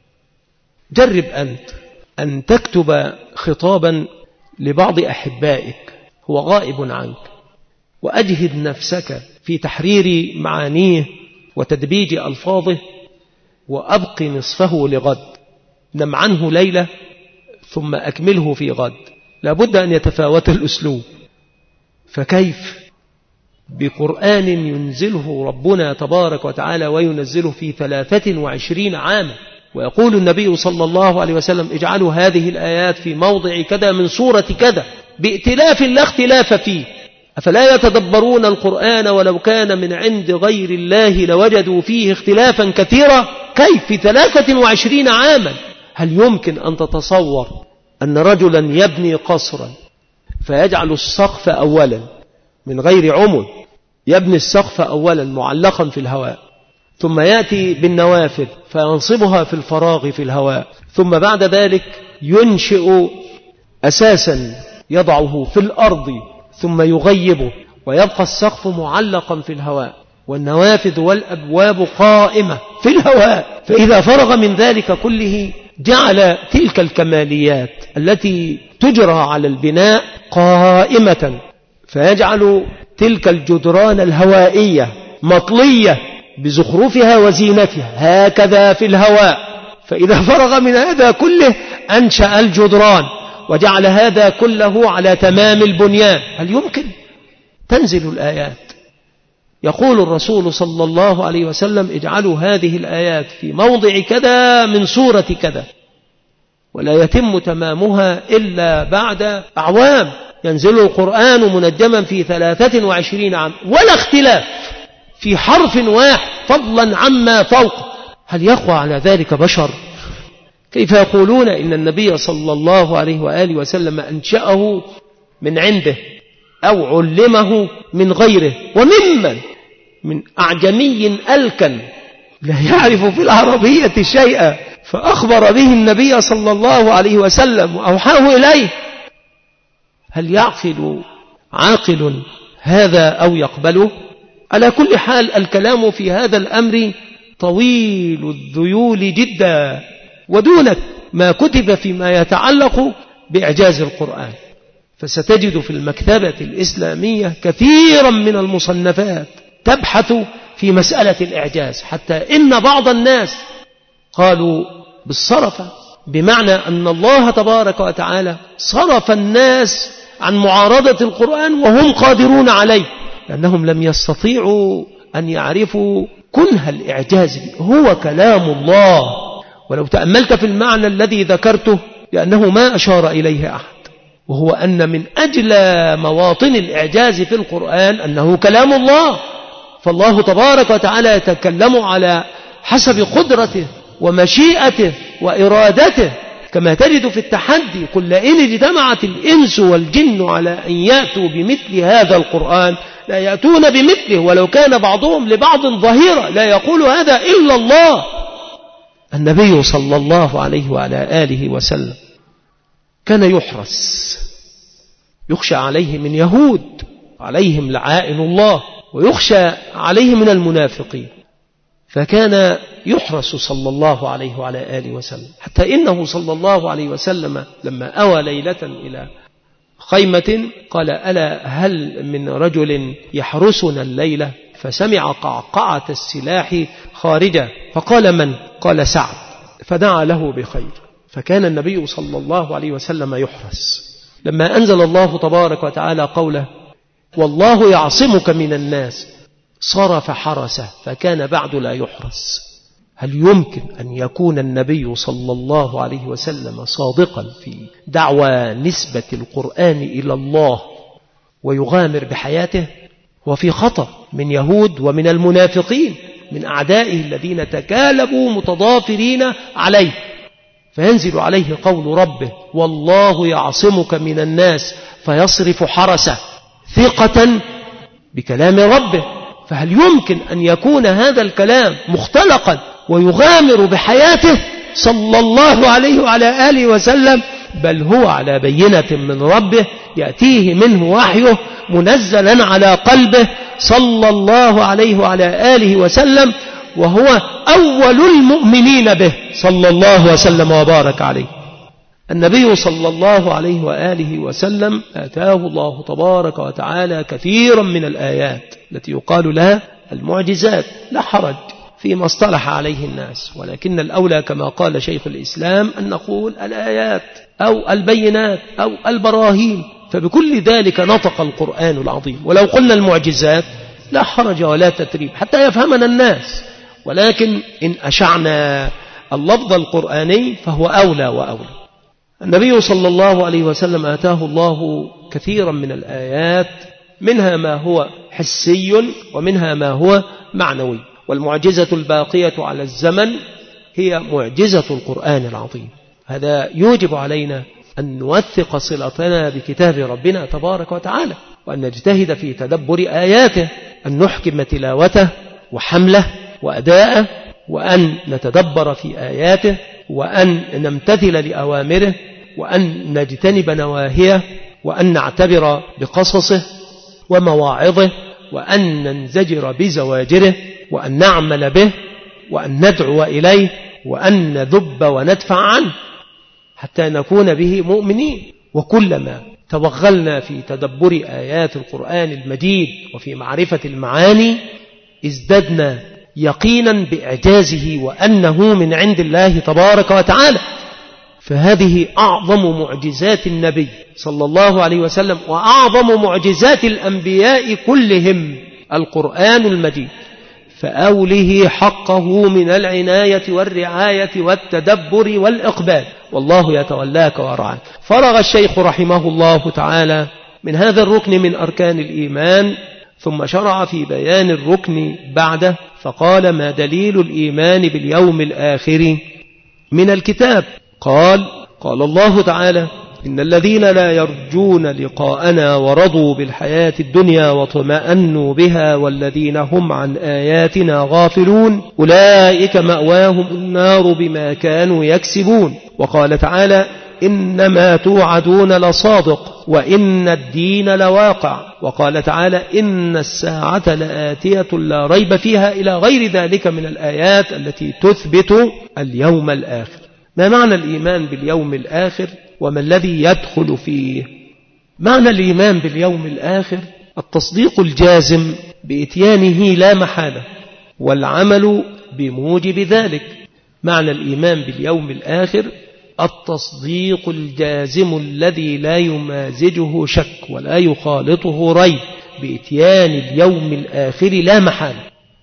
جرب أنت أن تكتب خطابا لبعض أحبائك هو غائب عنك، وأجهد نفسك في تحرير معانيه وتدبيج ألفاظه، وأبق نصفه لغد، نم عنه ليلة ثم أكمله في غد. لابد أن يتفاوت الأسلوب. فكيف بقرآن ينزله ربنا تبارك وتعالى وينزله في 23 عاما، ويقول النبي صلى الله عليه وسلم اجعلوا هذه الآيات في موضع كذا من سورة كذا بائتلاف لا اختلاف فيه، أفلا يتدبرون القرآن ولو كان من عند غير الله لوجدوا فيه اختلافا كثيرا. كيف في 23 عاما؟ هل يمكن أن تتصور أن رجلا يبني قصرا فيجعل السقف أولا من غير عمد، يبني السقف أولا معلقا في الهواء، ثم يأتي بالنوافذ فينصبها في الفراغ في الهواء، ثم بعد ذلك ينشئ أساسا يضعه في الأرض ثم يغيبه، ويبقى السقف معلقا في الهواء والنوافذ والأبواب قائمة في الهواء. فإذا فرغ من ذلك كله جعل تلك الكماليات التي تجرى على البناء قائمة، فيجعل تلك الجدران الهوائية مطلية بزخرفها وزينتها هكذا في الهواء. فإذا فرغ من هذا كله أنشأ الجدران وجعل هذا كله على تمام البنيان. هل يمكن؟ تنزل الآيات، يقول الرسول صلى الله عليه وسلم اجعلوا هذه الآيات في موضع كذا من سورة كذا، ولا يتم تمامها إلا بعد أعوام. ينزل القرآن منجما في 23 عام ولا اختلاف في حرف واحد فضلا عما فوق. هل يقوى على ذلك بشر؟ كيف يقولون إن النبي صلى الله عليه وآله وسلم أنشأه من عنده أو علمه من غيره، وممن من أعجمي ألكن لا يعرف في العربية شيئا فأخبر به النبي صلى الله عليه وسلم وأوحاه إليه؟ هل يعقل عاقل هذا أو يقبله؟ على كل حال الكلام في هذا الأمر طويل الذيول جدا، ودونك ما كتب فيما يتعلق بإعجاز القرآن. فستجد في المكتبة الإسلامية كثيرا من المصنفات تبحث في مسألة الإعجاز، حتى إن بعض الناس قالوا بالصرفة، بمعنى أن الله تبارك وتعالى صرف الناس عن معارضة القرآن وهم قادرون عليه، لأنهم لم يستطيعوا أن يعرفوا كنه الإعجاز. هو كلام الله، ولو تأملت في المعنى الذي ذكرته لأنه ما أشار إليه أحد، وهو أن من أجل مواطن الإعجاز في القرآن أنه كلام الله، فالله تبارك وتعالى يتكلم على حسب قدرته ومشيئته وإرادته، كما تجد في التحدي قل لئن اجتمعت الإنس والجن على أن يأتوا بمثل هذا القرآن لا يأتون بمثله ولو كان بعضهم لبعض ظهيرا، لا يقول هذا إلا الله. النبي صلى الله عليه وعلى آله وسلم كان يحرس، يخشى عليه من يهود عليهم لعائن الله، ويخشى عليه من المنافقين، فكان يحرس صلى الله عليه وعلى آله وسلم، حتى إنه صلى الله عليه وسلم لما أوى ليلة إلى خيمة قال ألا هل من رجل يحرسنا الليلة؟ فسمع قعقعة السلاح خارجة فقال من؟ قال سعد، فدعا له بخير. فكان النبي صلى الله عليه وسلم يحرس. لما أنزل الله تبارك وتعالى قوله والله يعصمك من الناس صرف حرسه فكان بعد لا يحرس. هل يمكن أن يكون النبي صلى الله عليه وسلم صادقا في دعوى نسبة القرآن إلى الله ويغامر بحياته؟ وفي خطر من يهود ومن المنافقين من أعدائه الذين تكالبوا متضافرين عليه، فينزل عليه قول ربه والله يعصمك من الناس فيصرف حرسه ثقة بكلام ربه. فهل يمكن أن يكون هذا الكلام مختلقا ويغامر بحياته صلى الله عليه وعلى آله وسلم؟ بل هو على بينة من ربه يأتيه منه وحيه منزلا على قلبه صلى الله عليه وعلى آله وسلم، وهو أول المؤمنين به صلى الله وسلم وبارك عليه. النبي صلى الله عليه وآله وسلم آتاه الله تبارك وتعالى كثيرا من الآيات التي يقال لها المعجزات، لا حرج فيما اصطلح عليه الناس، ولكن الأولى كما قال شيخ الإسلام أن نقول الآيات أو البينات أو البراهين، فبكل ذلك نطق القرآن العظيم. ولو قلنا المعجزات لا حرج ولا تتريب حتى يفهمنا الناس، ولكن إن أشعنا اللفظ القرآني فهو أولى وأولى. النبي صلى الله عليه وسلم آتاه الله كثيرا من الآيات، منها ما هو حسي ومنها ما هو معنوي. والمعجزة الباقية على الزمن هي معجزة القرآن العظيم. هذا يوجب علينا أن نوثق صلتنا بكتاب ربنا تبارك وتعالى، وأن نجتهد في تدبر آياته، أن نحكم تلاوته وحمله وأداءه، وأن نتدبر في آياته، وأن نمتثل لأوامره، وأن نجتنب نواهيه، وأن نعتبر بقصصه ومواعظه، وأن ننزجر بزواجره، وأن نعمل به، وأن ندعو إليه، وأن نذب وندفع عنه حتى نكون به مؤمنين. وكلما توغلنا في تدبر آيات القرآن المجيد وفي معرفة المعاني ازددنا يقينا بإعجازه وأنه من عند الله تبارك وتعالى. فهذه أعظم معجزات النبي صلى الله عليه وسلم، وأعظم معجزات الأنبياء كلهم القرآن المجيد، فأوله حقه من العناية والرعاية والتدبر والإقبال، والله يتولاك ورعاك. فرغ الشيخ رحمه الله تعالى من هذا الركن من أركان الإيمان، ثم شرع في بيان الركن بعده، فقال: ما دليل الإيمان باليوم الآخر من الكتاب؟ قال الله تعالى: إن الذين لا يرجون لقاءنا ورضوا بالحياة الدنيا واطمأنوا بها والذين هم عن آياتنا غافلون أولئك مأواهم النار بما كانوا يكسبون. وقال تعالى: إنما توعدون لصادق وإن الدين لواقع. وقال تعالى: إن الساعة لآتية لا ريب فيها، إلى غير ذلك من الآيات التي تثبت اليوم الآخر. ما معنى الإيمان باليوم الآخر وما الذي يدخل فيه؟ معنى الإيمان باليوم الآخر التصديق الجازم بإتيانه لا محالة والعمل بموجب ذلك. معنى الإيمان باليوم الآخر التصديق الجازم الذي لا يمازجه شك ولا يخالطه ريب بإتيان اليوم الآخر لا محالة،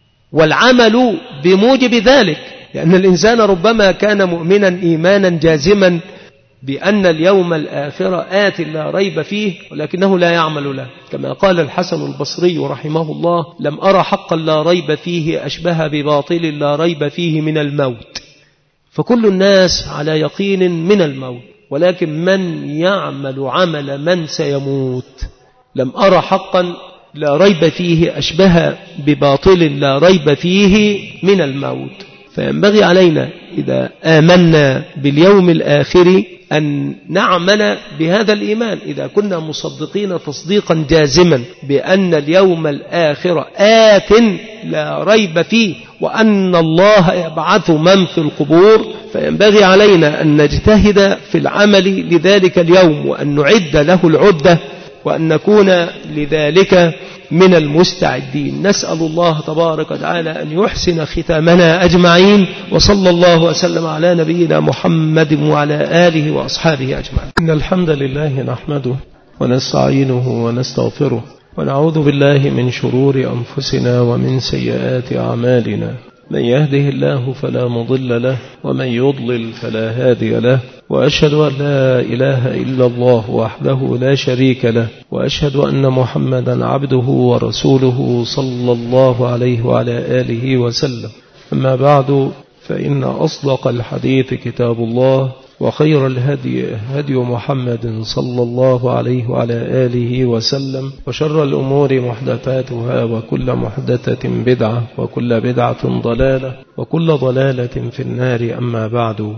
والعمل بموجب ذلك، لأن الإنسان ربما كان مؤمنا إيمانا جازما بأن اليوم الآخر آت لا ريب فيه، ولكنه لا يعمل له، كما قال الحسن البصري رحمه الله: لم أرى حقا لا ريب فيه أشبه بباطل لا ريب فيه من الموت. فكل الناس على يقين من الموت، ولكن من يعمل عمل من سيموت. لم أرى حقا لا ريب فيه أشبه بباطل لا ريب فيه من الموت. فينبغي علينا إذا آمنا باليوم الآخر أن نعمل بهذا الإيمان، إذا كنا مصدقين تصديقا جازما بأن اليوم الآخر آت لا ريب فيه وأن الله يبعث من في القبور، فينبغي علينا أن نجتهد في العمل لذلك اليوم، وأن نعد له العدة، وأن نكون لذلك من المستعدين. نسأل الله تبارك وتعالى أن يحسن ختامنا أجمعين، وصلى الله وسلم على نبينا محمد وعلى آله وأصحابه أجمعين. إن الحمد لله نحمده ونستعينه ونستغفره، ونعوذ بالله من شرور أنفسنا ومن سيئات أعمالنا. من يهده الله فلا مضل له، ومن يضلل فلا هادي له، وأشهد أن لا إله إلا الله وحده لا شريك له، وأشهد أن محمدا عبده ورسوله صلى الله عليه وعلى آله وسلم. أما بعد، فإن أصدق الحديث كتاب الله، وخير الهدي هدي محمد صلى الله عليه وعلى آله وسلم، وشر الأمور محدثاتها، وكل محدثة بدعة، وكل بدعة ضلالة، وكل ضلالة في النار. أما بعد،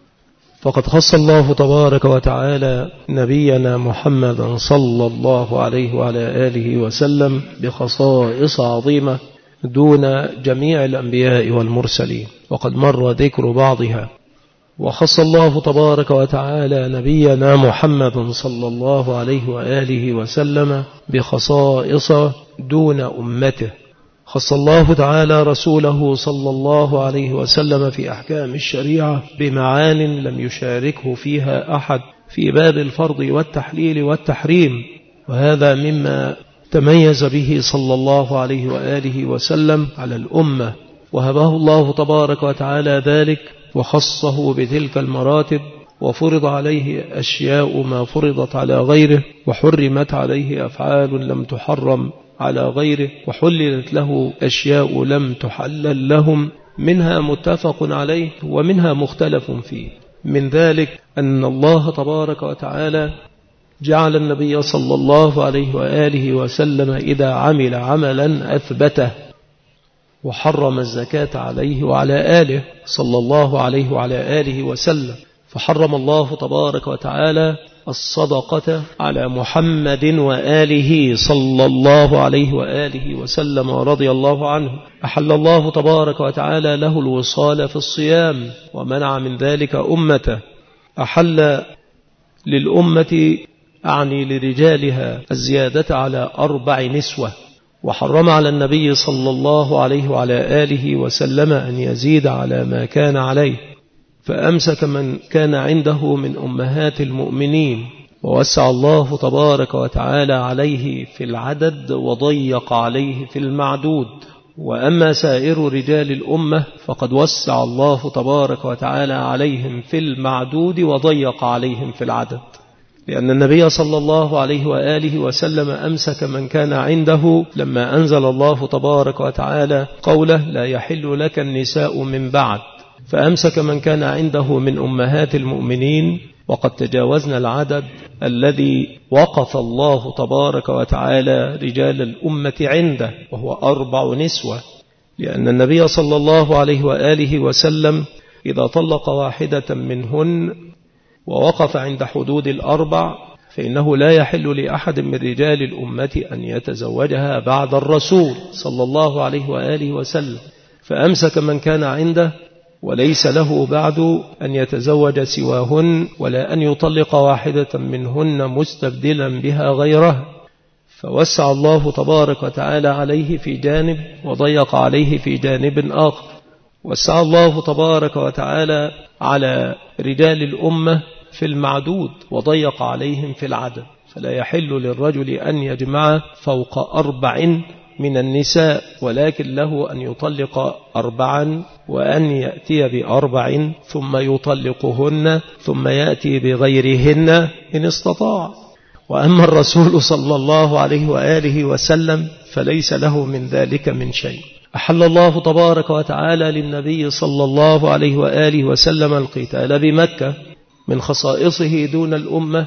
فقد خص الله تبارك وتعالى نبينا محمد صلى الله عليه وعلى آله وسلم بخصائص عظيمة دون جميع الأنبياء والمرسلين، وقد مر ذكر بعضها. وخص الله تبارك وتعالى نبينا محمد صلى الله عليه وآله وسلم بخصائص دون أمته. خص الله تعالى رسوله صلى الله عليه وسلم في أحكام الشريعة بمعان لم يشاركه فيها أحد في باب الفرض والتحليل والتحريم، وهذا مما تميز به صلى الله عليه وآله وسلم على الأمة، وهبه الله تبارك وتعالى ذلك وخصه بتلك المراتب، وفرض عليه أشياء ما فرضت على غيره، وحرمت عليه أفعال لم تحرم على غيره، وحللت له أشياء لم تحلل لهم، منها متفق عليه ومنها مختلف فيه. من ذلك أن الله تبارك وتعالى جعل النبي صلى الله عليه وآله وسلم إذا عمل عملا أثبته، وحرم الزكاة عليه وعلى آله صلى الله عليه وعلى آله وسلم، فحرم الله تبارك وتعالى الصدقة على محمد وآله صلى الله عليه وآله وسلم ورضي الله عنه. أحل الله تبارك وتعالى له الوصال في الصيام ومنع من ذلك أمته. أحل للأمة أعني لرجالها الزيادة على 4 نسوة، وحرم على النبي صلى الله عليه وعلى آله وسلم أن يزيد على ما كان عليه، فأمسك من كان عنده من أمهات المؤمنين، ووسع الله تبارك وتعالى عليه في العدد وضيق عليه في المعدود. وأما سائر رجال الأمة فقد وسع الله تبارك وتعالى عليهم في المعدود وضيق عليهم في العدد، لأن النبي صلى الله عليه وآله وسلم أمسك من كان عنده لما أنزل الله تبارك وتعالى قوله لا يحل لك النساء من بعد، فأمسك من كان عنده من أمهات المؤمنين، وقد تجاوزنا العدد الذي وقف الله تبارك وتعالى رجال الأمة عنده، وهو 4 نسوة، لأن النبي صلى الله عليه وآله وسلم إذا طلق واحدة منهن ووقف عند حدود 4 فإنه لا يحل لأحد من رجال الأمة أن يتزوجها بعد الرسول صلى الله عليه وآله وسلم، فأمسك من كان عنده وليس له بعد أن يتزوج سواهن ولا أن يطلق واحدة منهن مستبدلا بها غيرها، فوسع الله تبارك وتعالى عليه في جانب وضيق عليه في جانب آخر. وسع الله تبارك وتعالى على رجال الأمة في المعدود وضيق عليهم في العدد، فلا يحل للرجل أن يجمع فوق 4 من النساء، ولكن له أن يطلق 4 وأن يأتي ب4 ثم يطلقهن ثم يأتي بغيرهن إن استطاع. وأما الرسول صلى الله عليه وآله وسلم فليس له من ذلك من شيء. أحل الله تبارك وتعالى للنبي صلى الله عليه وآله وسلم القتال بمكة. من خصائصه دون الأمة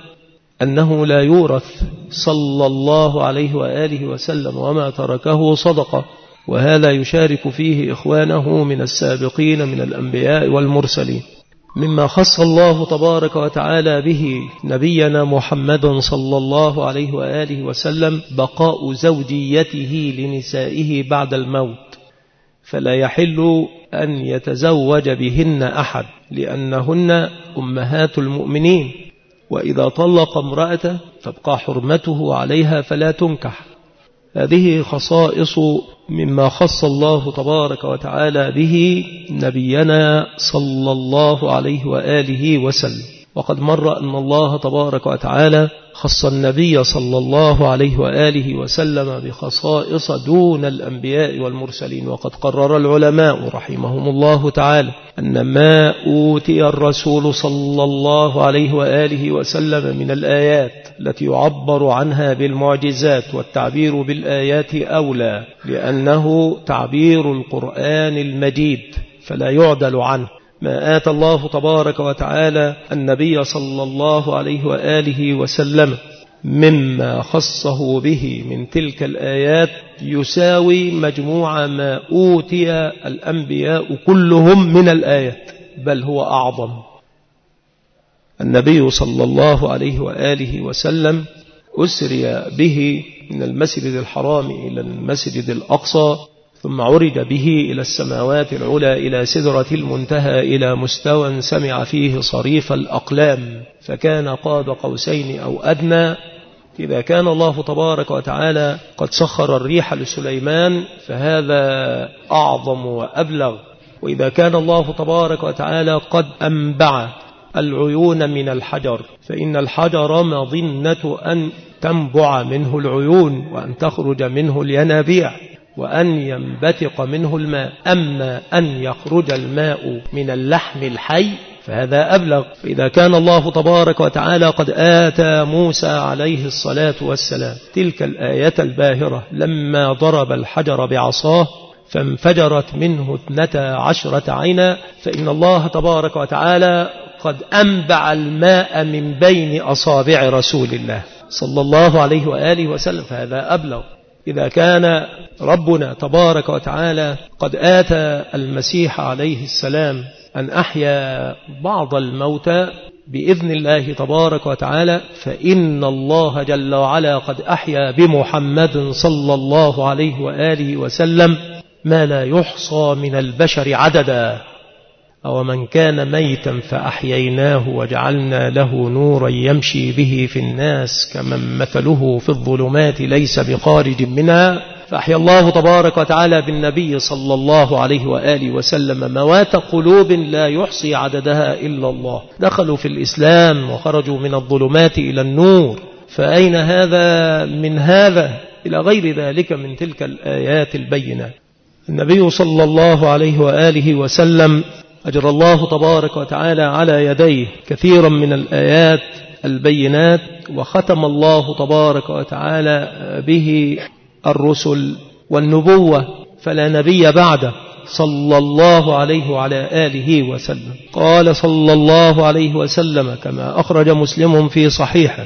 أنه لا يورث صلى الله عليه وآله وسلم، وما تركه صدقة، وهذا يشارك فيه إخوانه من السابقين من الأنبياء والمرسلين. مما خص الله تبارك وتعالى به نبينا محمد صلى الله عليه وآله وسلم بقاء زوجيته لنسائه بعد الموت، فلا يحل أن يتزوج بهن أحد لأنهن أمهات المؤمنين، وإذا طلق امرأة تبقى حرمته عليها فلا تنكح. هذه خصائص مما خص الله تبارك وتعالى به نبينا صلى الله عليه وآله وسلم. وقد مر أن الله تبارك وتعالى خص النبي صلى الله عليه وآله وسلم بخصائص دون الأنبياء والمرسلين. وقد قرر العلماء رحمهم الله تعالى أن ما أوتي الرسول صلى الله عليه وآله وسلم من الآيات التي يعبر عنها بالمعجزات، والتعبير بالآيات أولى لأنه تعبير القرآن المجيد فلا يعدل عنه. ما آتى الله تبارك وتعالى النبي صلى الله عليه وآله وسلم مما خصه به من تلك الآيات يساوي مجموع ما أوتي الأنبياء كلهم من الآيات، بل هو أعظم. النبي صلى الله عليه وآله وسلم أسري به من المسجد الحرام إلى المسجد الأقصى، ثم عرج به إلى السماوات العلى إلى سدرة المنتهى إلى مستوى سمع فيه صريف الأقلام، فكان قاب قوسين أو أدنى. إذا كان الله تبارك وتعالى قد سخر الريح لسليمان فهذا أعظم وأبلغ، وإذا كان الله تبارك وتعالى قد أنبع العيون من الحجر، فإن الحجر مظنة أن تنبع منه العيون وأن تخرج منه الينابيع وأن ينبتق منه الماء. أما أن يخرج الماء من اللحم الحي فهذا أبلغ. فإذا كان الله تبارك وتعالى قد آتى موسى عليه الصلاة والسلام تلك الآية الباهرة لما ضرب الحجر بعصاه فانفجرت منه 12 عينا، فإن الله تبارك وتعالى قد أنبع الماء من بين أصابع رسول الله صلى الله عليه وآله وسلم، فهذا أبلغ. إذا كان ربنا تبارك وتعالى قد آتى المسيح عليه السلام أن أحيا بعض الموتى بإذن الله تبارك وتعالى، فإن الله جل وعلا قد أحيا بمحمد صلى الله عليه وآله وسلم ما لا يحصى من البشر عددا. أو من كان ميتا فأحييناه وجعلنا له نورا يمشي به في الناس كمن مثله في الظلمات ليس بخارج منها، فأحيا الله تبارك وتعالى بالنبي صلى الله عليه وآله وسلم موات قلوب لا يحصي عددها إلا الله، دخلوا في الإسلام وخرجوا من الظلمات إلى النور. فأين هذا من هذا إلى غير ذلك من تلك الآيات البينة. النبي صلى الله عليه وآله وسلم أجر الله تبارك وتعالى على يديه كثيرا من الآيات البينات، وختم الله تبارك وتعالى به الرسل والنبوة، فلا نبي بعده صلى الله عليه وعلى آله وسلم. قال صلى الله عليه وسلم كما أخرج مسلم في صحيحه،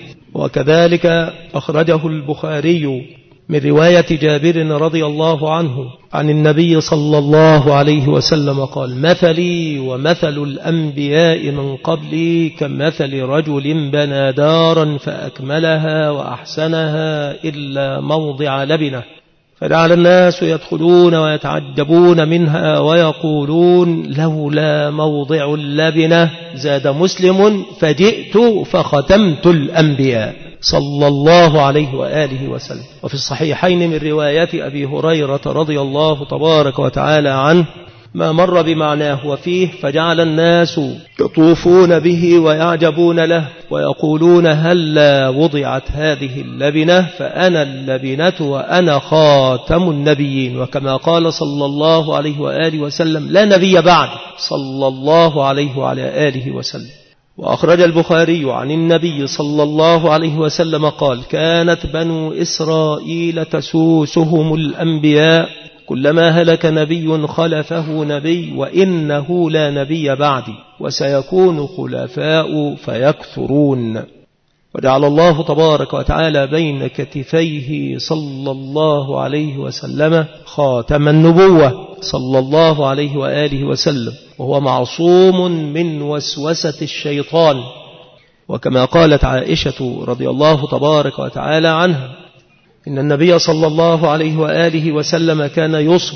وكذلك أخرجه البخاري من رواية جابر رضي الله عنه عن النبي صلى الله عليه وسلم قال: مثلي ومثل الأنبياء من قبلي كمثل رجل بنى دارا فأكملها وأحسنها إلا موضع لبنة، فجعل الناس يدخلون ويتعجبون منها ويقولون لولا موضع اللبنة. زاد مسلم: فجئت فختمت الأنبياء صلى الله عليه وآله وسلم. وفي الصحيحين من رواية أبي هريرة رضي الله تبارك وتعالى عنه ما مر بمعناه وفيه: فجعل الناس يطوفون به ويعجبون له ويقولون هلا وضعت هذه اللبنة، فأنا اللبنة وأنا خاتم النبيين، وكما قال صلى الله عليه وآله وسلم: لا نبي بعد صلى الله عليه وعلى آله وسلم. وأخرج البخاري عن النبي صلى الله عليه وسلم قال: كانت بنو إسرائيل تسوسهم الأنبياء، كلما هلك نبي خلفه نبي، وإنه لا نبي بعدي، وسيكون خلفاء فيكثرون. وجعل الله تبارك وتعالى بين كتفيه صلى الله عليه وسلم خاتم النبوة صلى الله عليه وآله وسلم، وهو معصوم من وسوسة الشيطان. وكما قالت عائشة رضي الله تبارك وتعالى عنها: إن النبي صلى الله عليه وآله وسلم كان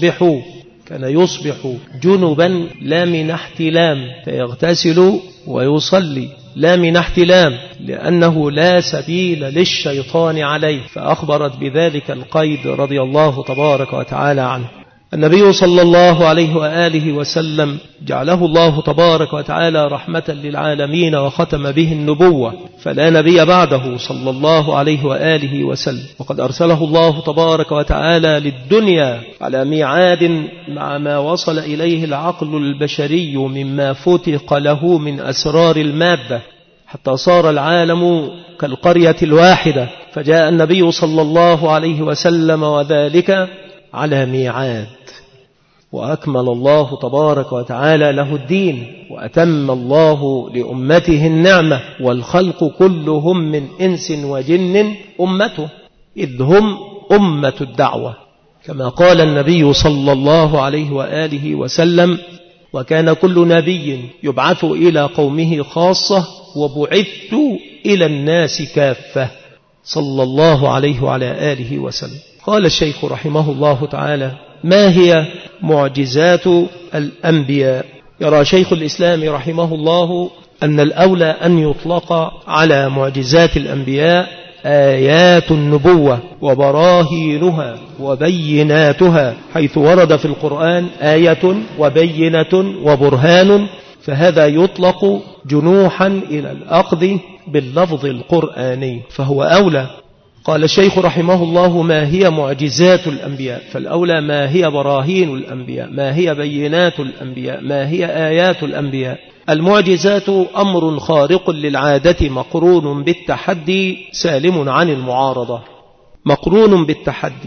يصبح جنبا لا من احتلام، فيغتسل ويصلي لا من احتلام، لأنه لا سبيل للشيطان عليه، فأخبرت بذلك القيد رضي الله تبارك وتعالى عنه. النبي صلى الله عليه وآله وسلم جعله الله تبارك وتعالى رحمة للعالمين وختم به النبوة، فلا نبي بعده صلى الله عليه وآله وسلم. وقد أرسله الله تبارك وتعالى للدنيا على ميعاد مع ما وصل إليه العقل البشري مما فتق له من أسرار المادة، حتى صار العالم كالقرية الواحدة، فجاء النبي صلى الله عليه وسلم وذلك على ميعاد، وأكمل الله تبارك وتعالى له الدين، وأتم الله لأمته النعمة، والخلق كلهم من إنس وجن أمته، إذ هم أمة الدعوة، كما قال النبي صلى الله عليه وآله وسلم: وكان كل نبي يبعث إلى قومه خاصة، وبعثت إلى الناس كافة، صلى الله عليه وعلى آله وسلم. قال الشيخ رحمه الله تعالى: ما هي معجزات الأنبياء؟ يرى شيخ الإسلام رحمه الله أن الأولى أن يطلق على معجزات الأنبياء آيات النبوة وبراهينها وبيناتها، حيث ورد في القرآن آية وبينة وبرهان، فهذا يطلق جنوحا إلى الأخذ باللفظ القرآني، فهو أولى. قال الشيخ رحمه الله: ما هي معجزات الأنبياء؟ فالأولى ما هي براهين الأنبياء، ما هي بينات الأنبياء، ما هي آيات الأنبياء. المعجزات أمر خارق للعادة مقرون بالتحدي سالم عن المعارضة. مقرون بالتحدي.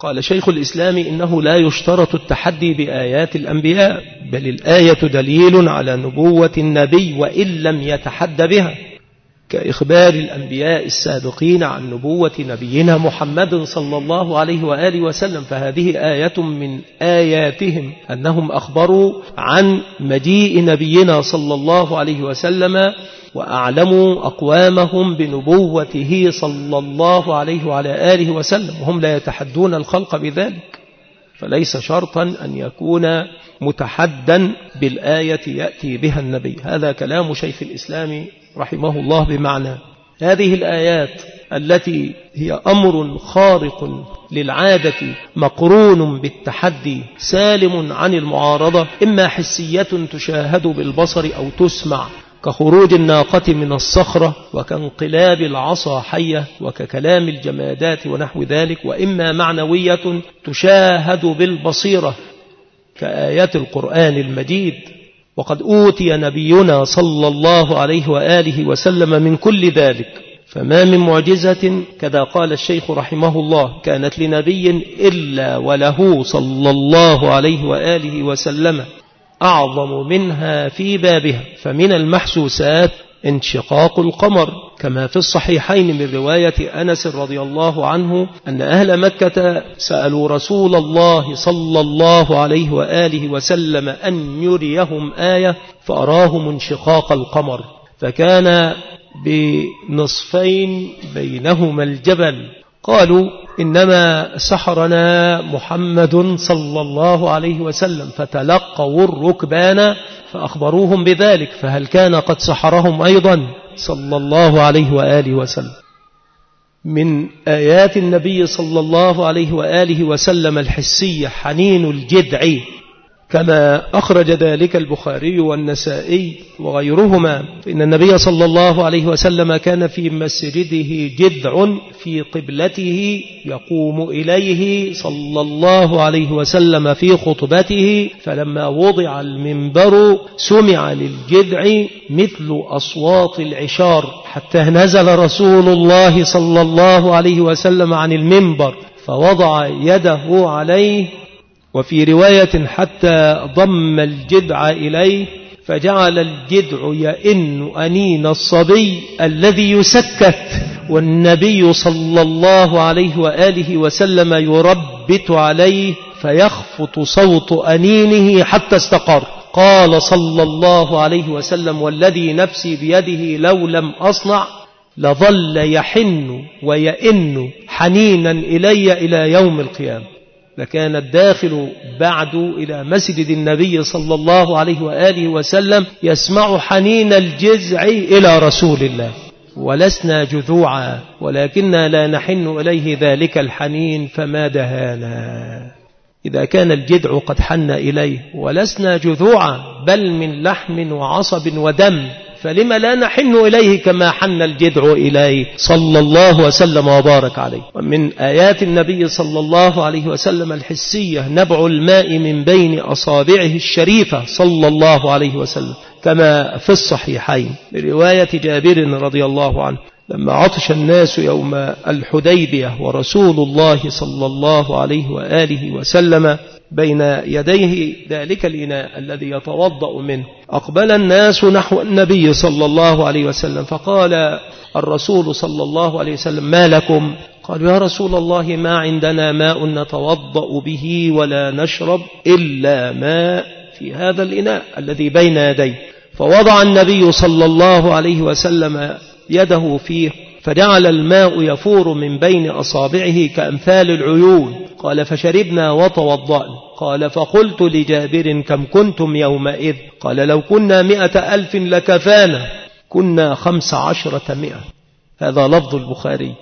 قال شيخ الإسلام إنه لا يشترط التحدي بآيات الأنبياء، بل الآية دليل على نبوة النبي وإن لم يتحد بها، كإخبار الأنبياء السابقين عن نبوة نبينا محمد صلى الله عليه وآله وسلم، فهذه آية من آياتهم أنهم أخبروا عن مجيء نبينا صلى الله عليه وسلم وأعلموا أقوامهم بنبوته صلى الله عليه وعلى آله وسلم، وهم لا يتحدون الخلق بذلك، فليس شرطا أن يكون متحدا بالآية يأتي بها النبي. هذا كلام شيخ الإسلام رحمه الله بمعنى هذه الآيات التي هي أمر خارق للعادة مقرون بالتحدي سالم عن المعارضة، إما حسية تشاهد بالبصر أو تسمع كخروج الناقة من الصخرة وكانقلاب العصا حية وككلام الجمادات ونحو ذلك، وإما معنوية تشاهد بالبصيرة كآيات القرآن المجيد. وقد أوتي نبينا صلى الله عليه وآله وسلم من كل ذلك، فما من معجزة كذا قال الشيخ رحمه الله كانت لنبي إلا وله صلى الله عليه وآله وسلم أعظم منها في بابها. فمن المحسوسات انشقاق القمر، كما في الصحيحين من رواية أنس رضي الله عنه أن أهل مكة سألوا رسول الله صلى الله عليه وآله وسلم أن يريهم آية فأراهم انشقاق القمر، فكان بنصفين بينهما الجبل. قالوا إنما سحرنا محمد صلى الله عليه وسلم، فتلقوا الركبان فأخبروهم بذلك، فهل كان قد سحرهم أيضا صلى الله عليه وآله وسلم؟ من آيات النبي صلى الله عليه وآله وسلم الحسية حنين الجذع، كما أخرج ذلك البخاري والنسائي وغيرهما، فإن النبي صلى الله عليه وسلم كان في مسجده جذع في قبلته يقوم إليه صلى الله عليه وسلم في خطبته، فلما وضع المنبر سمع للجذع مثل أصوات العشار، حتى نزل رسول الله صلى الله عليه وسلم عن المنبر فوضع يده عليه، وفي رواية حتى ضم الجذع إليه، فجعل الجذع يئن أنين الصبي الذي يسكت، والنبي صلى الله عليه وآله وسلم يربت عليه فيخفت صوت أنينه حتى استقر. قال صلى الله عليه وسلم والذي نفسي بيده لو لم أصنع لظل يحن ويئن حنينا إلي إلى يوم القيامة. لكان الداخل بعد إلى مسجد النبي صلى الله عليه وآله وسلم يسمع حنين الجذع إلى رسول الله، ولسنا جذوعا ولكننا لا نحن إليه ذلك الحنين فما دهانا. إذا كان الجذع قد حن إليه ولسنا جذوعا بل من لحم وعصب ودم، فلما لا نحن إليه كما حن الجذع إليه صلى الله وسلم وبارك عليه. ومن آيات النبي صلى الله عليه وسلم الحسية نبع الماء من بين أصابعه الشريفة صلى الله عليه وسلم، كما في الصحيحين برواية جابر رضي الله عنه لما عطش الناس يوم الحديبية ورسول الله صلى الله عليه وآله وسلم بين يديه ذلك الإناء الذي يتوضأ منه، أقبل الناس نحو النبي صلى الله عليه وسلم، فقال الرسول صلى الله عليه وسلم ما لكم؟ قالوا يا رسول الله ما عندنا ماء نتوضأ به ولا نشرب إلا ماء في هذا الإناء الذي بين يديه. فوضع النبي صلى الله عليه وسلم يده فيه فجعل الماء يفور من بين أصابعه كأمثال العيون. قال فشربنا وتوضأنا. قال فقلت لجابر كم كنتم يومئذ؟ قال لو كنا 100,000 لكفانا، كنا 15,000. هذا لفظ البخاري.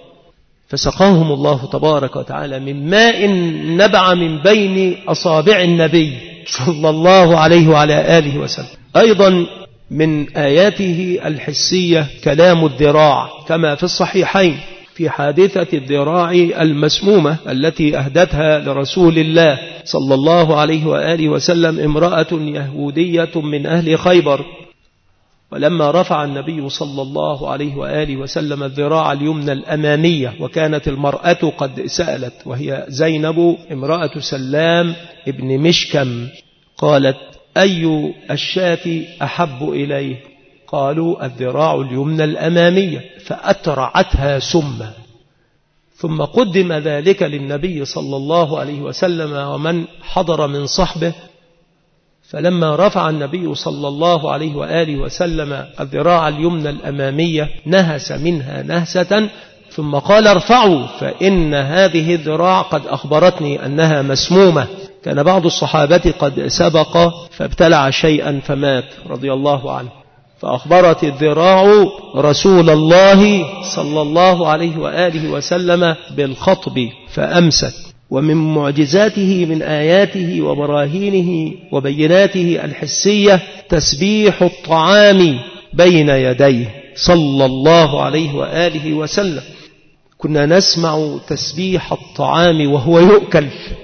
فسقاهم الله تبارك وتعالى من ماء نبع من بين أصابع النبي صلى الله عليه وعلى آله وسلم. أيضا من آياته الحسية كلام الذراع، كما في الصحيحين في حادثة الذراع المسمومة التي أهدتها لرسول الله صلى الله عليه وآله وسلم امرأة يهودية من أهل خيبر، ولما رفع النبي صلى الله عليه وآله وسلم الذراع اليمنى الأمامية، وكانت المرأة قد سألت، وهي زينب امرأة سلام ابن مشكم، قالت: أي الشاة أحب إليه؟ قالوا: الذراع اليمنى الأمامية، فأترعتها سما. ثم قدم ذلك للنبي صلى الله عليه وسلم ومن حضر من صحبه، فلما رفع النبي صلى الله عليه وآله وسلم الذراع اليمنى الأمامية نهس منها نهسة، ثم قال: ارفعوا فإن هذه الذراع قد أخبرتني أنها مسمومة. كان بعض الصحابة قد سبق فابتلع شيئا فمات رضي الله عنه، فأخبرت الذراع رسول الله صلى الله عليه وآله وسلم بالخطب فأمست. ومن معجزاته من آياته وبراهينه وبيناته الحسية تسبيح الطعام بين يديه صلى الله عليه وآله وسلم. كنا نسمع تسبيح الطعام وهو يؤكل،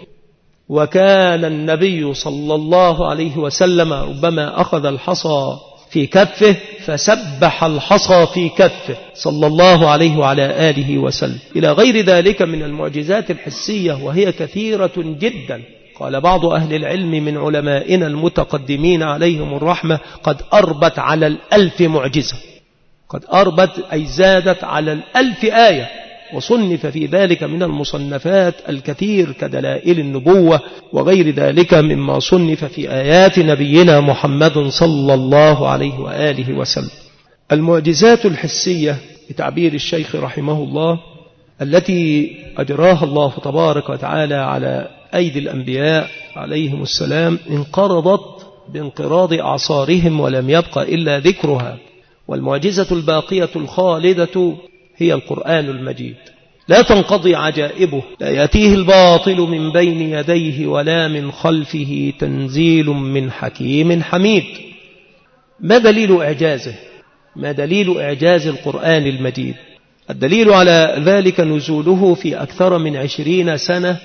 وكان النبي صلى الله عليه وسلم ربما أخذ الحصى في كفه فسبح الحصى في كفه صلى الله عليه وعلى آله وسلم، إلى غير ذلك من المعجزات الحسية وهي كثيرة جدا. قال بعض أهل العلم من علمائنا المتقدمين عليهم الرحمة: قد أربت على 1000 معجزة، قد أربت أي زادت على 1000 آية، وصنف في ذلك من المصنفات الكثير كدلائل النبوة وغير ذلك مما صنف في آيات نبينا محمد صلى الله عليه وآله وسلم. المعجزات الحسية بتعبير الشيخ رحمه الله التي أجراها الله تبارك وتعالى على أيدي الأنبياء عليهم السلام انقرضت بانقراض أعصارهم ولم يبق إلا ذكرها. والمعجزة الباقية الخالدة هي القرآن المجيد، لا تنقضي عجائبه، لا يأتيه الباطل من بين يديه ولا من خلفه، تنزيل من حكيم حميد. ما دليل إعجازه؟ ما دليل إعجاز القرآن المجيد؟ الدليل على ذلك نزوله في أكثر من 20 سنة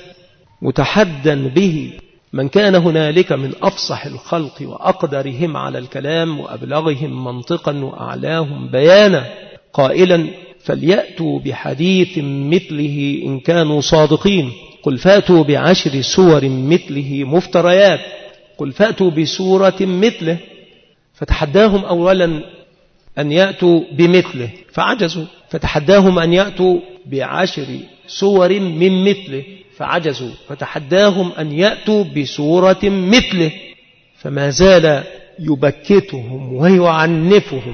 متحدا به من كان هنالك من أفصح الخلق وأقدرهم على الكلام وأبلغهم منطقا وأعلاهم بيانا، قائلا: فليأتوا بحديث مثله إن كانوا صادقين، قل فأتوا ب10 سور مثله مفتريات، قل فأتوا بسورة مثله. فتحداهم أولا أن يأتوا بمثله فعجزوا، فتحداهم أن يأتوا ب10 سور من مثله فعجزوا، فتحداهم أن يأتوا بسورة مثله، فما زال يبكتهم ويعنفهم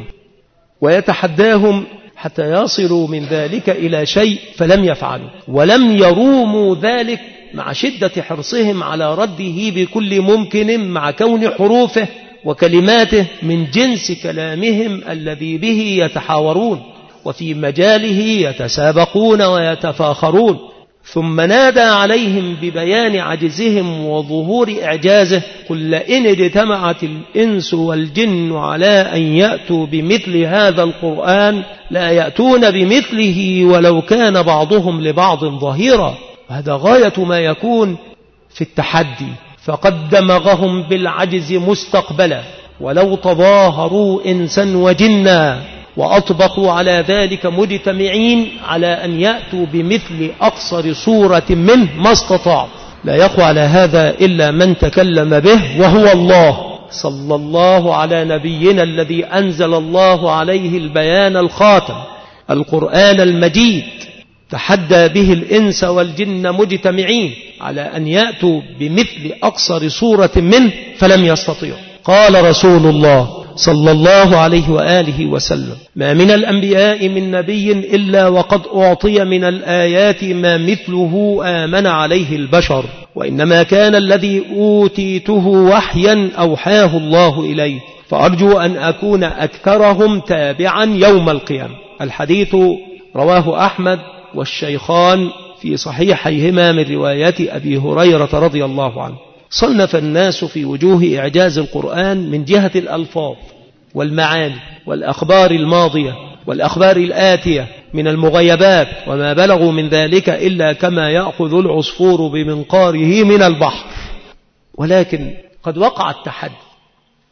ويتحداهم حتى يصلوا من ذلك إلى شيء، فلم يفعلوا ولم يروموا ذلك مع شدة حرصهم على رده بكل ممكن، مع كون حروفه وكلماته من جنس كلامهم الذي به يتحاورون وفي مجاله يتسابقون ويتفاخرون. ثم نادى عليهم ببيان عجزهم وظهور إعجازه: قل لئن اجتمعت الإنس والجن على أن يأتوا بمثل هذا القرآن لا يأتون بمثله ولو كان بعضهم لبعض ظهيرا. وهذا غاية ما يكون في التحدي، فقد دمغهم بالعجز مستقبلا، ولو تظاهروا إنسا وجنا وأطبقوا على ذلك مجتمعين على أن يأتوا بمثل أقصر صورة منه ما استطاعوا. لا يقوى على هذا إلا من تكلم به وهو الله صلى الله على نبينا الذي أنزل الله عليه البيان الخاتم القرآن المجيد، تحدى به الإنس والجن مجتمعين على أن يأتوا بمثل أقصر صورة منه فلم يستطيعوا. قال رسول الله صلى الله عليه وآله وسلم: ما من الأنبياء من نبي إلا وقد أعطي من الآيات ما مثله آمن عليه البشر، وإنما كان الذي أوتيته وحيا أوحاه الله إليه، فأرجو أن أكون أكثرهم تابعا يوم القيامة. الحديث رواه أحمد والشيخان في صحيحيهما من رواية أبي هريرة رضي الله عنه. صنف الناس في وجوه إعجاز القرآن من جهة الألفاظ والمعاني والأخبار الماضية والأخبار الآتية من المغيبات، وما بلغوا من ذلك إلا كما يأخذ العصفور بمنقاره من البحر. ولكن قد وقع التحدي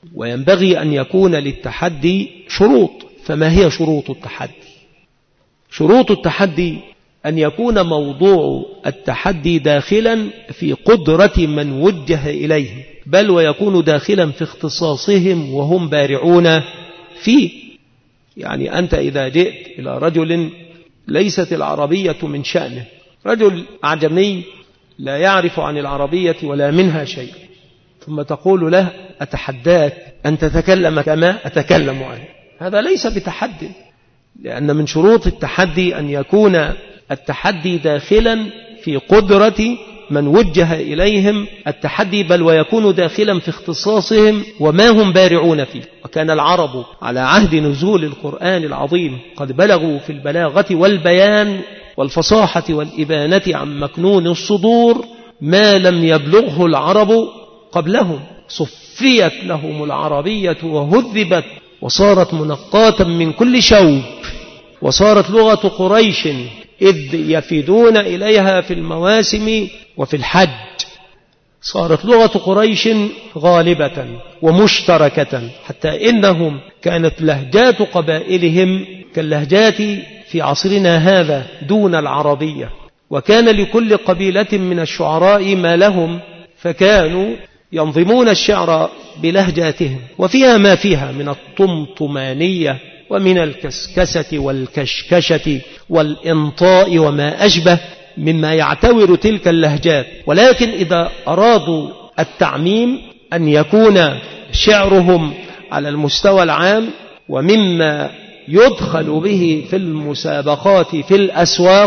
وينبغي أن يكون للتحدي شروط. فما هي شروط التحدي؟ شروط التحدي أن يكون موضوع التحدي داخلا في قدرة من وجه إليه، بل ويكون داخلا في اختصاصهم وهم بارعون فيه. يعني أنت إذا جئت إلى رجل ليست العربية من شأنه، رجل أعجمي لا يعرف عن العربية ولا منها شيء، ثم تقول له أتحداك أن تتكلم كما أتكلم عنه، هذا ليس بتحدي، لأن من شروط التحدي أن يكون التحدي داخلا في قدرة من وجه إليهم التحدي، بل ويكون داخلا في اختصاصهم وما هم بارعون فيه. وكان العرب على عهد نزول القرآن العظيم قد بلغوا في البلاغة والبيان والفصاحة والإبانة عن مكنون الصدور ما لم يبلغه العرب قبلهم. صفيت لهم العربية وهذبت وصارت منقاة من كل شوب، وصارت لغة قريش إذ يفيدون إليها في المواسم وفي الحج. صارت لغة قريش غالبة ومشتركة، حتى إنهم كانت لهجات قبائلهم كاللهجات في عصرنا هذا دون العربية. وكان لكل قبيلة من الشعراء ما لهم، فكانوا ينظمون الشعر بلهجاتهم، وفيها ما فيها من الطمطمانية ومن الكسكسة والكشكشة والإنطاء وما أشبه مما يعتبر تلك اللهجات. ولكن إذا أرادوا التعميم أن يكون شعرهم على المستوى العام ومما يدخل به في المسابقات في الأسواق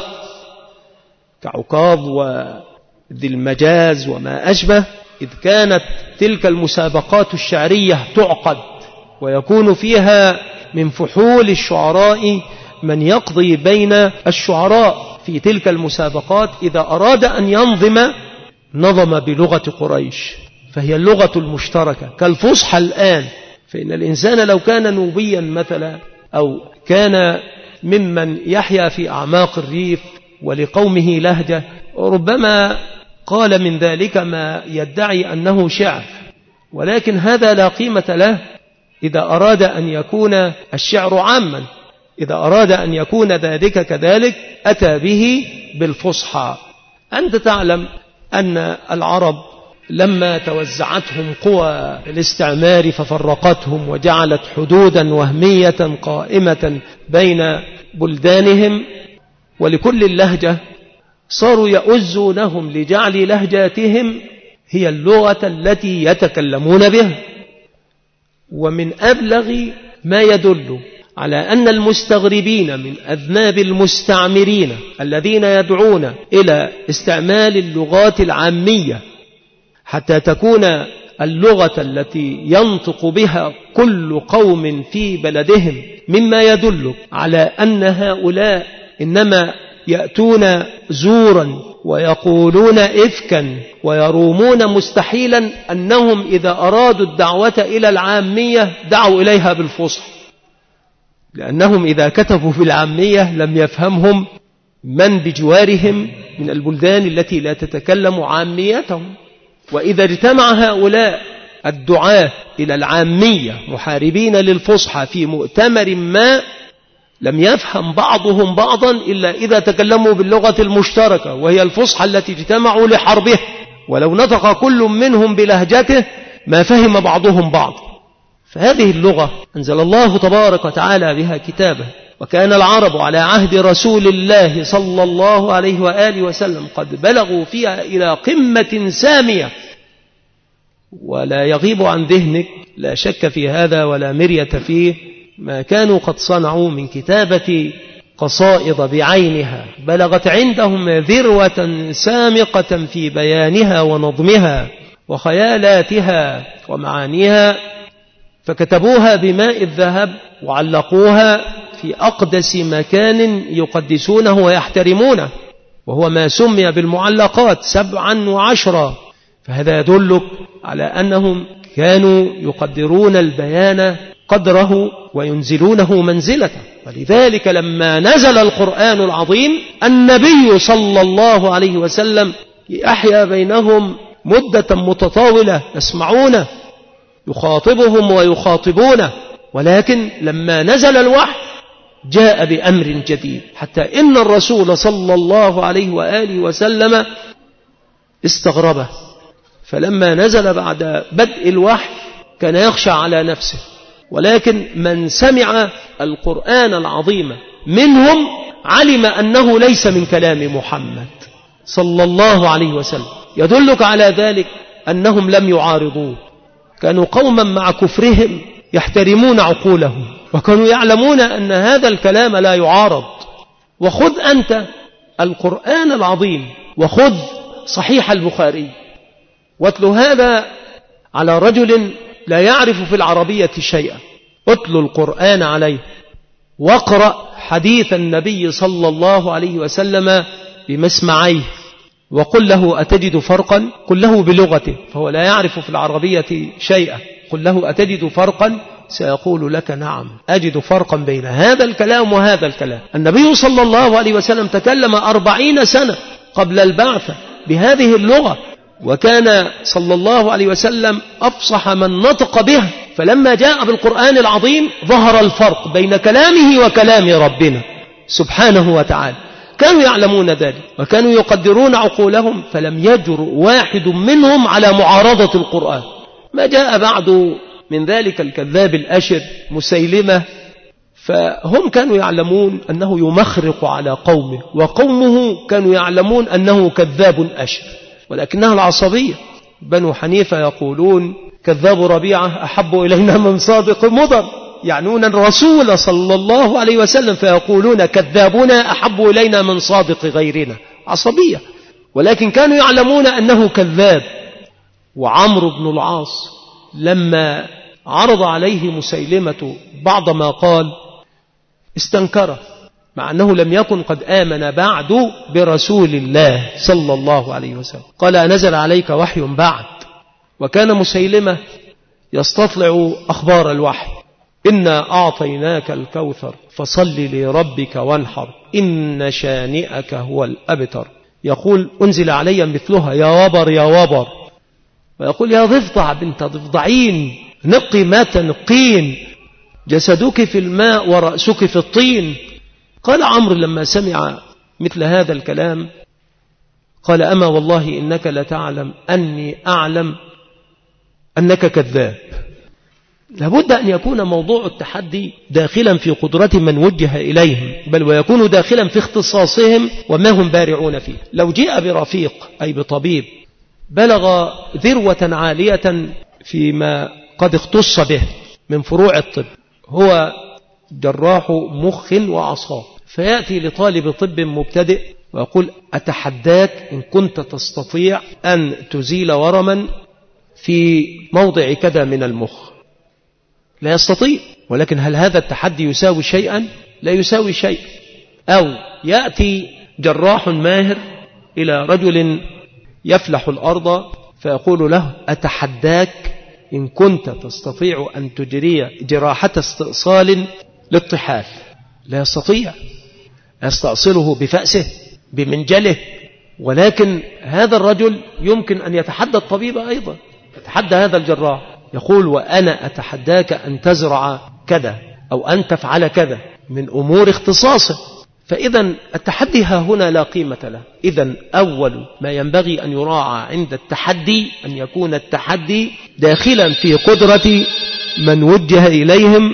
كعكاظ وذي المجاز وما أشبه، إذ كانت تلك المسابقات الشعرية تعقد ويكون فيها من فحول الشعراء من يقضي بين الشعراء في تلك المسابقات، إذا أراد أن ينظم نظم بلغة قريش، فهي اللغة المشتركة كالفصحى الآن. فإن الإنسان لو كان نوبيا مثلا أو كان ممن يحيا في أعماق الريف ولقومه لهجة، ربما قال من ذلك ما يدعي أنه شعر، ولكن هذا لا قيمة له إذا أراد أن يكون الشعر عاما. إذا أراد أن يكون ذلك كذلك أتى به بالفصحى. أنت تعلم أن العرب لما توزعتهم قوى الاستعمار ففرقتهم وجعلت حدودا وهمية قائمة بين بلدانهم، ولكل اللهجة صاروا يؤزونهم لجعل لهجاتهم هي اللغة التي يتكلمون بها. ومن أبلغ ما يدل على أن المستغربين من أذناب المستعمرين الذين يدعون إلى استعمال اللغات العامية حتى تكون اللغة التي ينطق بها كل قوم في بلدهم، مما يدل على أن هؤلاء إنما يأتون زورا ويقولون إفكا ويرومون مستحيلا أنهم إذا أرادوا الدعوة إلى العامية دعوا إليها بالفصحى، لأنهم إذا كتبوا بالعامية لم يفهمهم من بجوارهم من البلدان التي لا تتكلم عاميتهم. وإذا اجتمع هؤلاء الدعاة إلى العامية محاربين للفصحى في مؤتمر ما لم يفهم بعضهم بعضا إلا إذا تكلموا باللغة المشتركة وهي الفصحى التي اجتمعوا لحربه، ولو نطق كل منهم بلهجته ما فهم بعضهم بعض. فهذه اللغة أنزل الله تبارك وتعالى بها كتابه، وكان العرب على عهد رسول الله صلى الله عليه وآله وسلم قد بلغوا فيها إلى قمة سامية. ولا يغيب عن ذهنك لا شك في هذا ولا مرية فيه ما كانوا قد صنعوا من كتابة قصائد بعينها بلغت عندهم ذروة سامقة في بيانها ونظمها وخيالاتها ومعانيها، فكتبوها بماء الذهب وعلقوها في أقدس مكان يقدسونه ويحترمونه، وهو ما سمي بالمعلقات 7 و10. فهذا يدلك على أنهم كانوا يقدرون البيان قدره وينزلونه منزلته. ولذلك لما نزل القرآن العظيم النبي صلى الله عليه وسلم أحيا بينهم مدة متطاولة يسمعونه يخاطبهم ويخاطبونه، ولكن لما نزل الوحي جاء بأمر جديد، حتى إن الرسول صلى الله عليه وآله وسلم استغربه، فلما نزل بعد بدء الوحي كان يخشى على نفسه، ولكن من سمع القرآن العظيم منهم علم أنه ليس من كلام محمد صلى الله عليه وسلم. يدلك على ذلك أنهم لم يعارضوه، كانوا قوما مع كفرهم يحترمون عقولهم، وكانوا يعلمون أن هذا الكلام لا يعارض. وخذ أنت القرآن العظيم وخذ صحيح البخاري واتل هذا على رجل لا يعرف في العربية شيئا، اتل القرآن عليه واقرأ حديث النبي صلى الله عليه وسلم بمسمعيه وقل له أتجد فرقا، قل له بلغته فهو لا يعرف في العربية شيئا، قل له أتجد فرقا سيقول لك نعم أجد فرقا بين هذا الكلام وهذا الكلام. النبي صلى الله عليه وسلم تكلم 40 سنة قبل البعثة بهذه اللغة، وكان صلى الله عليه وسلم أفصح من نطق بها، فلما جاء بالقرآن العظيم ظهر الفرق بين كلامه وكلام ربنا سبحانه وتعالى. كانوا يعلمون ذلك وكانوا يقدرون عقولهم، فلم يجر واحد منهم على معارضة القرآن. ما جاء بعد من ذلك الكذاب الأشر مسيلمة، فهم كانوا يعلمون أنه يمخرق على قومه، وقومه كانوا يعلمون أنه كذاب أشر، ولكنها العصبية. بنو حنيفة يقولون كذاب ربيعة أحب إلينا من صادق مضر، يعنون الرسول صلى الله عليه وسلم، فيقولون كذابنا أحب إلينا من صادق غيرنا، عصبية. ولكن كانوا يعلمون أنه كذاب. وعمرو بن العاص لما عرض عليه مسيلمة بعض ما قال استنكره، مع أنه لم يكن قد آمن بعد برسول الله صلى الله عليه وسلم. قال أنزل عليك وحي بعد؟ وكان مسيلمة يستطلع أخبار الوحي، إنا أعطيناك الكوثر فصل لربك وانحر إن شانئك هو الأبتر. يقول أنزل علي مثلها يا وبر يا وبر، ويقول يا ضفدع بنت ضفدعين نقي ما تنقين، جسدك في الماء ورأسك في الطين. قال عمرو لما سمع مثل هذا الكلام قال أما والله إنك لتعلم أني أعلم أنك كذاب. لابد أن يكون موضوع التحدي داخلا في قدرة من وجه إليهم، بل ويكون داخلا في اختصاصهم وما هم بارعون فيه. لو جاء برفيق أي بطبيب بلغ ذروة عالية فيما قد اختص به من فروع الطب، هو جراح مخ وأعصاب، فيأتي لطالب طب مبتدئ ويقول أتحداك إن كنت تستطيع أن تزيل ورما في موضع كذا من المخ. لا يستطيع، ولكن هل هذا التحدي يساوي شيئا؟ لا يساوي شيء. أو يأتي جراح ماهر إلى رجل يفلح الأرض فيقول له أتحداك إن كنت تستطيع أن تجري جراحة استئصال للطحال. لا يستطيع، يستأصله بفأسه بمنجله. ولكن هذا الرجل يمكن أن يتحدى الطبيب أيضا، يتحدى هذا الجراح، يقول وأنا أتحداك أن تزرع كذا أو أن تفعل كذا من أمور اختصاصه. فإذا التحدي ها هنا لا قيمة له. إذا أول ما ينبغي أن يراعى عند التحدي أن يكون التحدي داخلا في قدرة من وجه إليهم،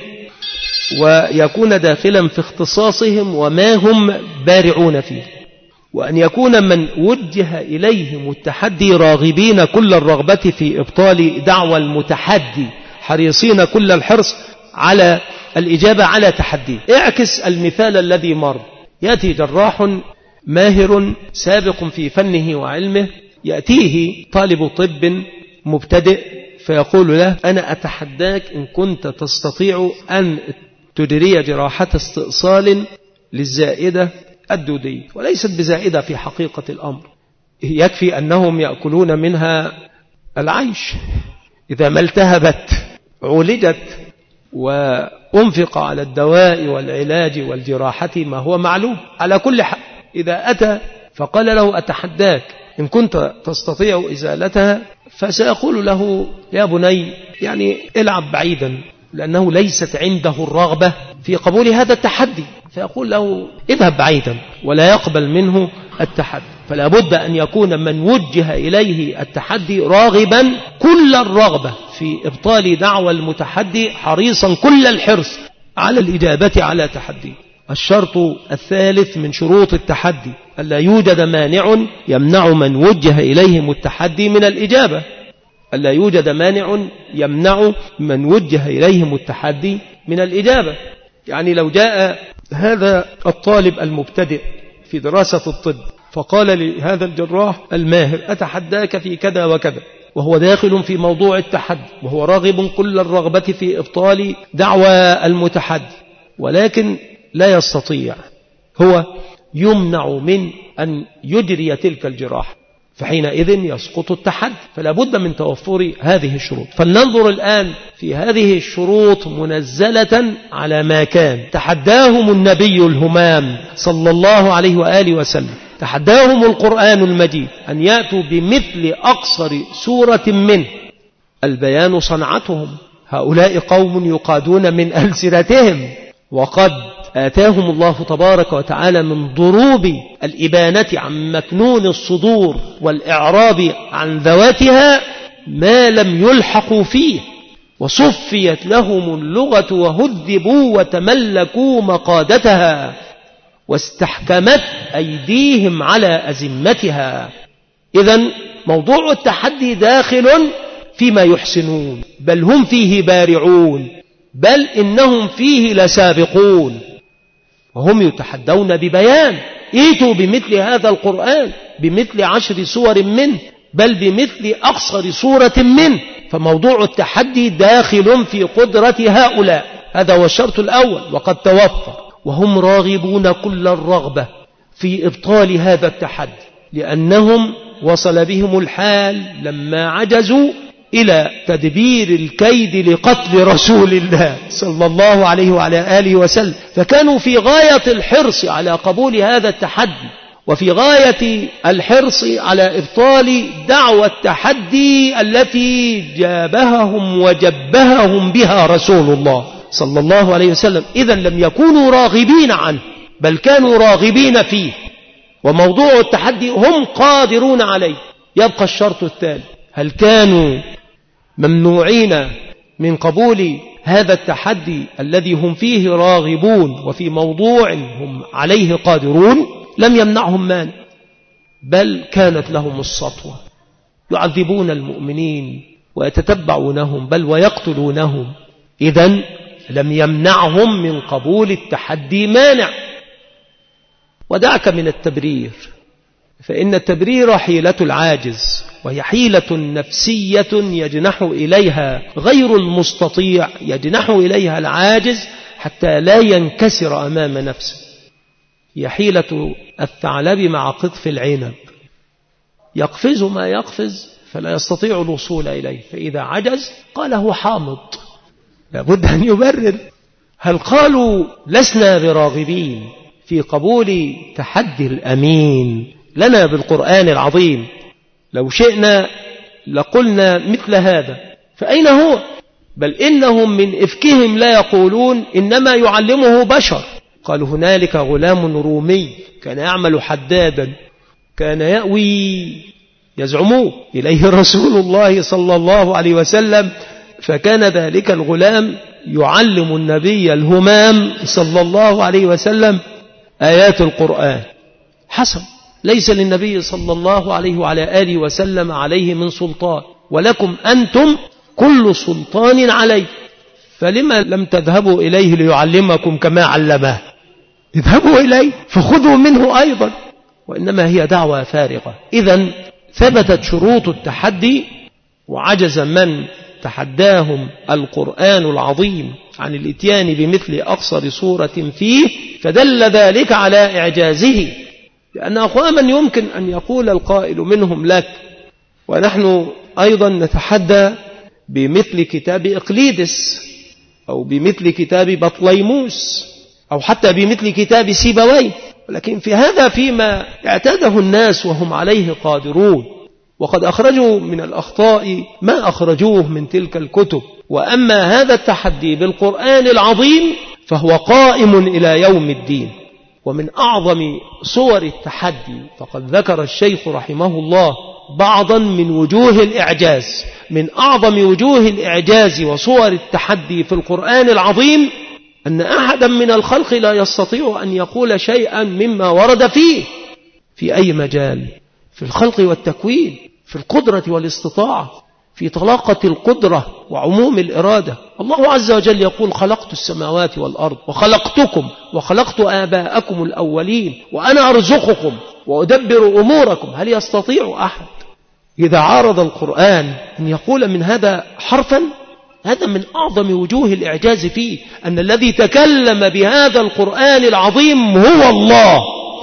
ويكون داخلا في اختصاصهم وما هم بارعون فيه، وأن يكون من وجه إليهم التحدي راغبين كل الرغبة في إبطال دعوى المتحدي، حريصين كل الحرص على الإجابة على تحدي. اعكس المثال الذي مر، يأتي جراح ماهر سابق في فنه وعلمه، يأتيه طالب طب مبتدئ فيقول له أنا أتحداك إن كنت تستطيع أن تجري جراحة استئصال للزائدة الدودية، وليست بزائدة في حقيقة الأمر، يكفي أنهم يأكلون منها العيش، إذا ما التهبت عولجت وأنفق على الدواء والعلاج والجراحة ما هو معلوم. على كل حال إذا أتى فقال له أتحداك إن كنت تستطيع إزالتها فسيقول له يا بني يعني العب بعيدا، لأنه ليست عنده الرغبة في قبول هذا التحدي، فيقول له اذهب بعيدا ولا يقبل منه التحدي. فلا بد أن يكون من وجه إليه التحدي راغبا كل الرغبة في إبطال دعوى المتحدي، حريصا كل الحرص على الإجابة على تحدي. الشرط الثالث من شروط التحدي ألا يوجد مانع يمنع من وجه إليهم التحدي من الإجابة. ألا يوجد مانع يمنع من وجه إليهم التحدي من الإجابة. يعني لو جاء هذا الطالب المبتدئ في دراسة الطب فقال لهذا الجراح الماهر أتحداك في كذا وكذا، وهو داخل في موضوع التحدي وهو راغب كل الرغبة في إبطال دعوى المتحدي، ولكن لا يستطيع، هو يمنع من أن يجري تلك الجراحة، فحينئذ يسقط التحدي. فلا بد من توفر هذه الشروط. فلننظر الآن في هذه الشروط منزلة على ما كان تحداهم النبي الهمام صلى الله عليه وآله وسلم، تحداهم القرآن المجيد أن يأتوا بمثل أقصر سورة منه. البيان صنعتهم، هؤلاء قوم يقادون من ألسنتهم، وقد آتاهم الله تبارك وتعالى من ضروب الإبانة عن مكنون الصدور والإعراب عن ذواتها ما لم يلحقوا فيه، وصفيت لهم اللغة وهذبوا وتملكوا مقادتها، واستحكمت أيديهم على أزمتها. إذن موضوع التحدي داخل فيما يحسنون، بل هم فيه بارعون، بل إنهم فيه لسابقون، وهم يتحدون ببيان ائتوا بمثل هذا القرآن بمثل 10 سور منه، بل بمثل أقصر سورة منه. فموضوع التحدي داخل في قدرة هؤلاء، هذا هو الشرط الأول وقد توفر، وهم راغبون كل الرغبة في إبطال هذا التحدي، لأنهم وصل بهم الحال لما عجزوا إلى تدبير الكيد لقتل رسول الله صلى الله عليه وعلى آله وسلم، فكانوا في غاية الحرص على قبول هذا التحدي، وفي غاية الحرص على إبطال دعوى التحدي التي جابههم وجبههم بها رسول الله صلى الله عليه وسلم. إذن لم يكونوا راغبين عنه، بل كانوا راغبين فيه، وموضوع التحدي هم قادرون عليه. يبقى الشرط الثالث، هل كانوا ممنوعين من قبول هذا التحدي الذي هم فيه راغبون وفي موضوع هم عليه قادرون؟ لم يمنعهم مانع، بل كانت لهم السطوة، يعذبون المؤمنين ويتتبعونهم بل ويقتلونهم. إذن لم يمنعهم من قبول التحدي مانع. ودعك من التبرير، فإن التبرير حيلة العاجز، وهي حيلة نفسية يجنح إليها غير المستطيع، يجنح إليها العاجز حتى لا ينكسر أمام نفسه. هي حيلة الثعلب مع قطف العنب، يقفز ما يقفز فلا يستطيع الوصول إليه، فإذا عجز قاله حامض، لابد أن يبرر. هل قالوا لسنا براغبين في قبول تحدي الأمين لنا بالقرآن العظيم؟ لو شئنا لقلنا مثل هذا، فأين هو؟ بل إنهم من إفكهم لا يقولون إنما يعلمه بشر. قالوا هنالك غلام رومي كان يعمل حدادا، كان يأوي يزعمون إليه رسول الله صلى الله عليه وسلم، فكان ذلك الغلام يعلم النبي الهمام صلى الله عليه وسلم آيات القرآن. حسن، ليس للنبي صلى الله عليه وعلى آله وسلم عليه من سلطان، ولكم أنتم كل سلطان عليه، فلما لم تذهبوا إليه ليعلمكم كما علمه؟ اذهبوا إليه فخذوا منه أيضا، وإنما هي دعوة فارغة. إذن ثبتت شروط التحدي، وعجز من تحداهم القرآن العظيم عن الاتيان بمثل أقصر سورة فيه، فدل ذلك على إعجازه. لأن أقواما يمكن أن يقول القائل منهم لك ونحن أيضا نتحدى بمثل كتاب إقليدس، أو بمثل كتاب بطليموس، أو حتى بمثل كتاب سيبويه، ولكن في هذا فيما اعتاده الناس وهم عليه قادرون، وقد أخرجوا من الأخطاء ما أخرجوه من تلك الكتب. وأما هذا التحدي بالقرآن العظيم فهو قائم إلى يوم الدين. ومن أعظم صور التحدي فقد ذكر الشيخ رحمه الله بعضا من وجوه الإعجاز. من أعظم وجوه الإعجاز وصور التحدي في القرآن العظيم أن أحدا من الخلق لا يستطيع أن يقول شيئا مما ورد فيه في أي مجال، في الخلق والتكوين، في القدرة والاستطاعة، في طلاقة القدرة وعموم الإرادة. الله عز وجل يقول خلقت السماوات والأرض وخلقتكم وخلقت آباءكم الأولين وأنا أرزقكم وأدبر أموركم. هل يستطيع أحد إذا عارض القرآن أن يقول من هذا حرفا؟ هذا من أعظم وجوه الإعجاز فيه، أن الذي تكلم بهذا القرآن العظيم هو الله،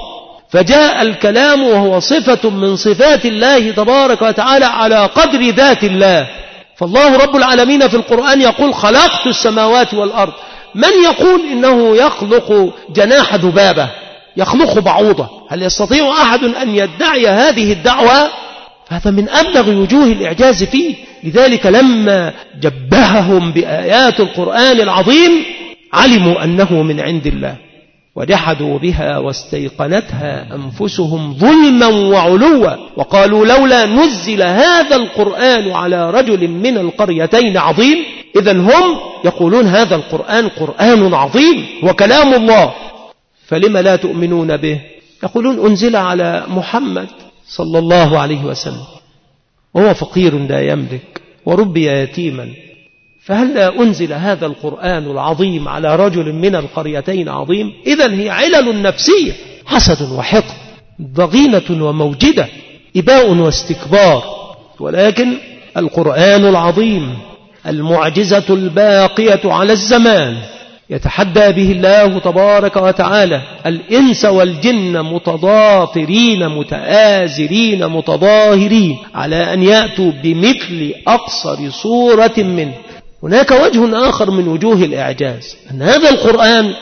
فجاء الكلام وهو صفة من صفات الله تبارك وتعالى على قدر ذات الله. فالله رب العالمين في القرآن يقول خلقت السماوات والأرض. من يقول إنه يخلق جناح ذبابة، يخلق بعوضة؟ هل يستطيع أحد أن يدعي هذه الدعوة؟ هذا من أبلغ وجوه الإعجاز فيه. لذلك لما جبههم بآيات القرآن العظيم علموا أنه من عند الله، وجحدوا بها واستيقنتها أنفسهم ظلما وعلوا وقالوا لولا نزل هذا القرآن على رجل من القريتين عظيم. إذن هم يقولون هذا القرآن قرآن عظيم وكلام الله، فلما لا تؤمنون به؟ يقولون أنزل على محمد صلى الله عليه وسلم وهو فقير لا يملك وربي يتيما، فهل لا أنزل هذا القرآن العظيم على رجل من القريتين عظيم؟ إذن هي علل نفسية، حسد وحقد، ضغينة وموجدة، إباء واستكبار. ولكن القرآن العظيم المعجزة الباقية على الزمان يتحدى به الله تبارك وتعالى الإنس والجن متضافرين متآزرين متظاهرين على أن يأتوا بمثل أقصر صورة منه. هناك وجه آخر من وجوه الإعجاز، أن هذا القرآن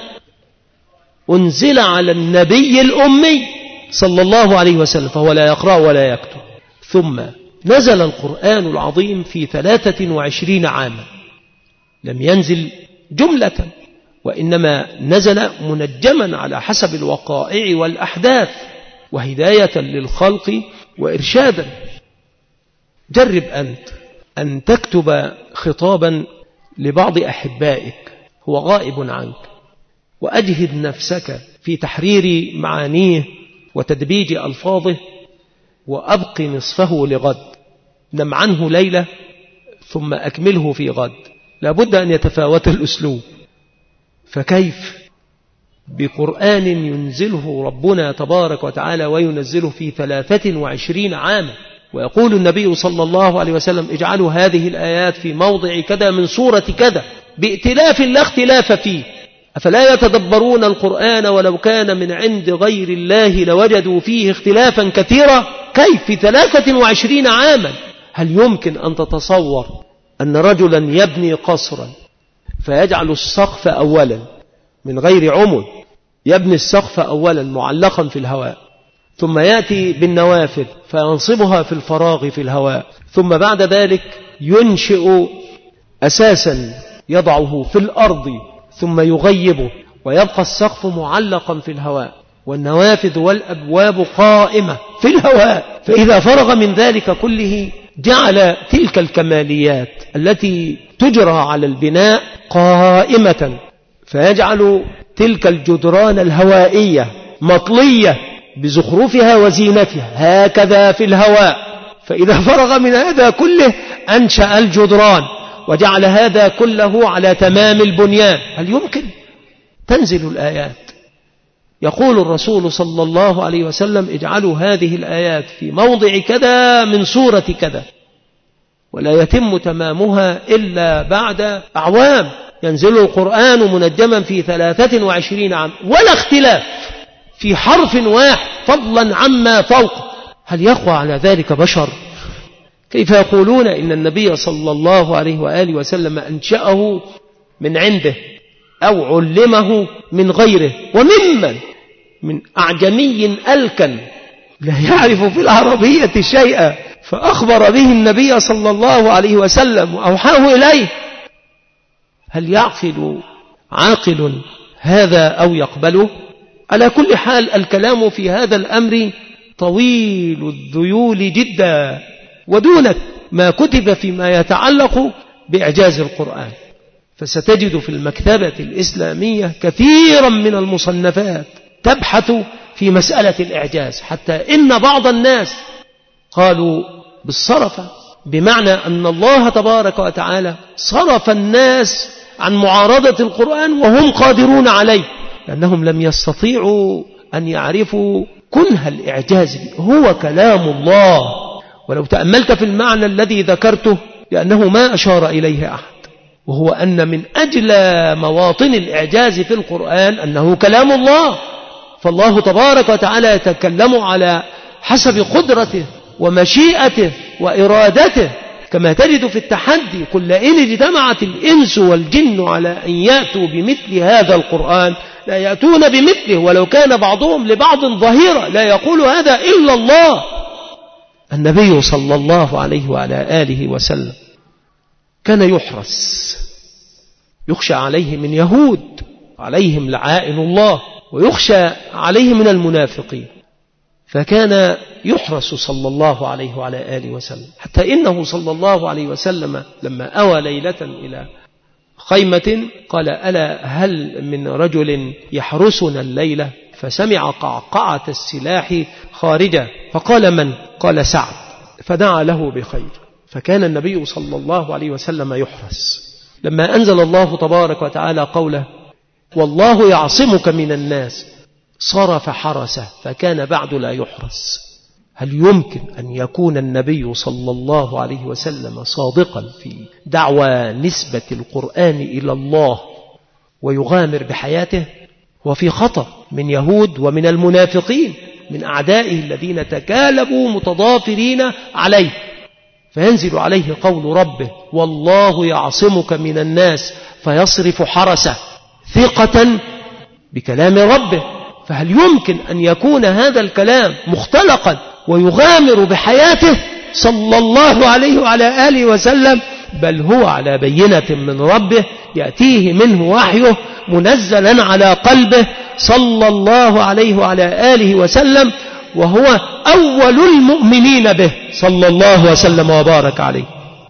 أنزل على النبي الأمي صلى الله عليه وسلم فهو لا يقرأ ولا يكتب. ثم نزل القرآن العظيم في 23 عاما، لم ينزل جملة، وإنما نزل منجما على حسب الوقائع والأحداث وهداية للخلق وإرشادا. جرب أنت أن تكتب خطابا لبعض أحبائك هو غائب عنك، وأجهد نفسك في تحرير معانيه وتدبيج ألفاظه، وأبق نصفه لغد، نم عنه ليلة ثم أكمله في غد. لابد أن يتفاوت الأسلوب. فكيف بقرآن ينزله ربنا تبارك وتعالى وينزله في 23 عاما، ويقول النبي صلى الله عليه وسلم اجعلوا هذه الآيات في موضع كذا من سورة كذا بائتلاف لا اختلاف فيه، أفلا يتدبرون القرآن ولو كان من عند غير الله لوجدوا فيه اختلافا كثيرا. كيف في 23 عاما؟ هل يمكن أن تتصور أن رجلا يبني قصرا فيجعل السقف أولا من غير عمد، يبني السقف أولا معلقا في الهواء، ثم يأتي بالنوافذ فينصبها في الفراغ في الهواء، ثم بعد ذلك ينشئ أساسا يضعه في الأرض ثم يغيبه، ويبقى السقف معلقا في الهواء والنوافذ والأبواب قائمة في الهواء. فإذا فرغ من ذلك كله جعل تلك الكماليات التي تجرى على البناء قائمة، فيجعل تلك الجدران الهوائية مطلية بزخرفها وزينتها هكذا في الهواء. فإذا فرغ من هذا كله أنشأ الجدران وجعل هذا كله على تمام البنيان. هل يمكن؟ تنزل الآيات، يقول الرسول صلى الله عليه وسلم اجعلوا هذه الآيات في موضع كذا من سورة كذا، ولا يتم تمامها إلا بعد أعوام. ينزل القرآن منجما في 23 عام ولا اختلاف في حرف واحد فضلا عما فوق. هل يقوى على ذلك بشر؟ كيف يقولون إن النبي صلى الله عليه وآله وسلم أنشأه من عنده أو علمه من غيره، وممن من أعجمي ألكن لا يعرف في العربية شيئا فأخبر به النبي صلى الله عليه وسلم وأوحاه إليه، هل يعقل عاقل هذا أو يقبله؟ على كل حال الكلام في هذا الأمر طويل الذيول جدا، ودونك ما كتب فيما يتعلق بإعجاز القرآن، فستجد في المكتبة الإسلامية كثيرا من المصنفات تبحث في مسألة الإعجاز، حتى إن بعض الناس قالوا بالصرف، بمعنى أن الله تبارك وتعالى صرف الناس عن معارضة القرآن وهم قادرون عليه، لأنهم لم يستطيعوا أن يعرفوا كنه الإعجاز. هو كلام الله، ولو تأملت في المعنى الذي ذكرته لأنه ما أشار إليه أحد، وهو أن من أجل مواطن الإعجاز في القرآن أنه كلام الله، فالله تبارك وتعالى يتكلم على حسب قدرته ومشيئته وإرادته، كما تجد في التحدي قل لئن اجتمعت الإنس والجن على أن يأتوا بمثل هذا القرآن لا يأتون بمثله ولو كان بعضهم لبعض ظهيرا، لا يقول هذا إلا الله. النبي صلى الله عليه وعلى آله وسلم كان يحرس، يخشى عليه من يهود عليهم لعائن الله، ويخشى عليه من المنافقين، فكان يحرس صلى الله عليه وعلى آله وسلم، حتى إنه صلى الله عليه وسلم لما أوى ليلة إلى خيمة قال ألا هل من رجل يحرسنا الليلة؟ فسمع قعقعة السلاح خارجة، فقال من؟ قال سعد، فدعا له بخير، فكان النبي صلى الله عليه وسلم يحرس. لما أنزل الله تبارك وتعالى قوله والله يعصمك من الناس صرف حرسه، فكان بعد لا يحرس. هل يمكن أن يكون النبي صلى الله عليه وسلم صادقا في دعوى نسبة القرآن إلى الله ويغامر بحياته؟ وفي خطر من يهود ومن المنافقين من أعدائه الذين تكالبوا متضافرين عليه، فينزل عليه قول ربه والله يعصمك من الناس فيصرف حرسه ثقة بكلام ربه. فهل يمكن أن يكون هذا الكلام مختلقا ويغامر بحياته صلى الله عليه وعلى آله وسلم؟ بل هو على بينة من ربه يأتيه منه وحيه منزلا على قلبه صلى الله عليه وعلى آله وسلم، وهو أول المؤمنين به صلى الله وسلم وبارك عليه.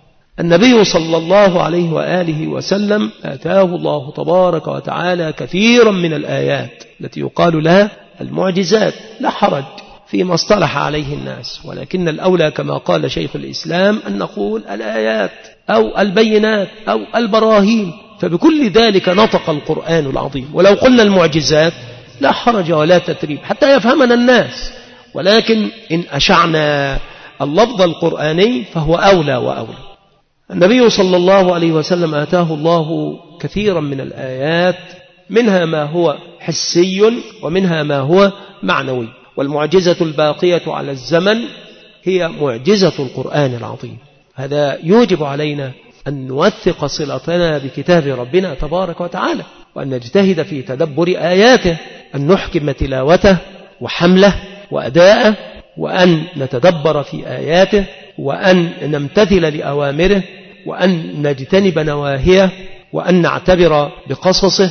النبي صلى الله عليه وآله وسلم آتاه الله تبارك وتعالى كثيرا من الآيات التي يقال لها المعجزات، لا حرج فيما اصطلح عليه الناس، ولكن الأولى كما قال شيخ الإسلام أن نقول الآيات أو البينات أو البراهين، فبكل ذلك نطق القرآن العظيم. ولو قلنا المعجزات لا حرج ولا تتريب حتى يفهمنا الناس، ولكن إن أشعنا اللفظ القرآني فهو أولى وأولى. النبي صلى الله عليه وسلم آتاه الله كثيرا من الآيات، منها ما هو حسي ومنها ما هو معنوي، والمعجزة الباقية على الزمن هي معجزة القرآن العظيم. هذا يوجب علينا أن نوثق صلتنا بكتاب ربنا تبارك وتعالى، وأن نجتهد في تدبر آياته، أن نحكم تلاوته وحمله وأداءه، وأن نتدبر في آياته، وأن نمتثل لأوامره، وأن نجتنب نواهيه، وأن نعتبر بقصصه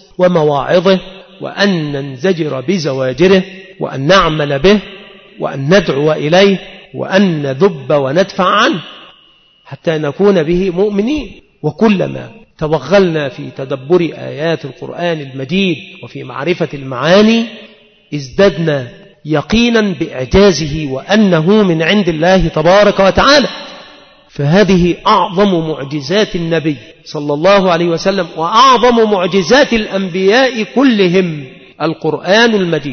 ومواعظه، وأن ننزجر بزواجره، وأن نعمل به، وأن ندعو إليه، وأن نذب وندفع عنه حتى نكون به مؤمنين. وكلما توغلنا في تدبر آيات القرآن المجيد وفي معرفة المعاني ازددنا يقينا بإعجازه وأنه من عند الله تبارك وتعالى. فهذه أعظم معجزات النبي صلى الله عليه وسلم، وأعظم معجزات الأنبياء كلهم القرآن المجيد،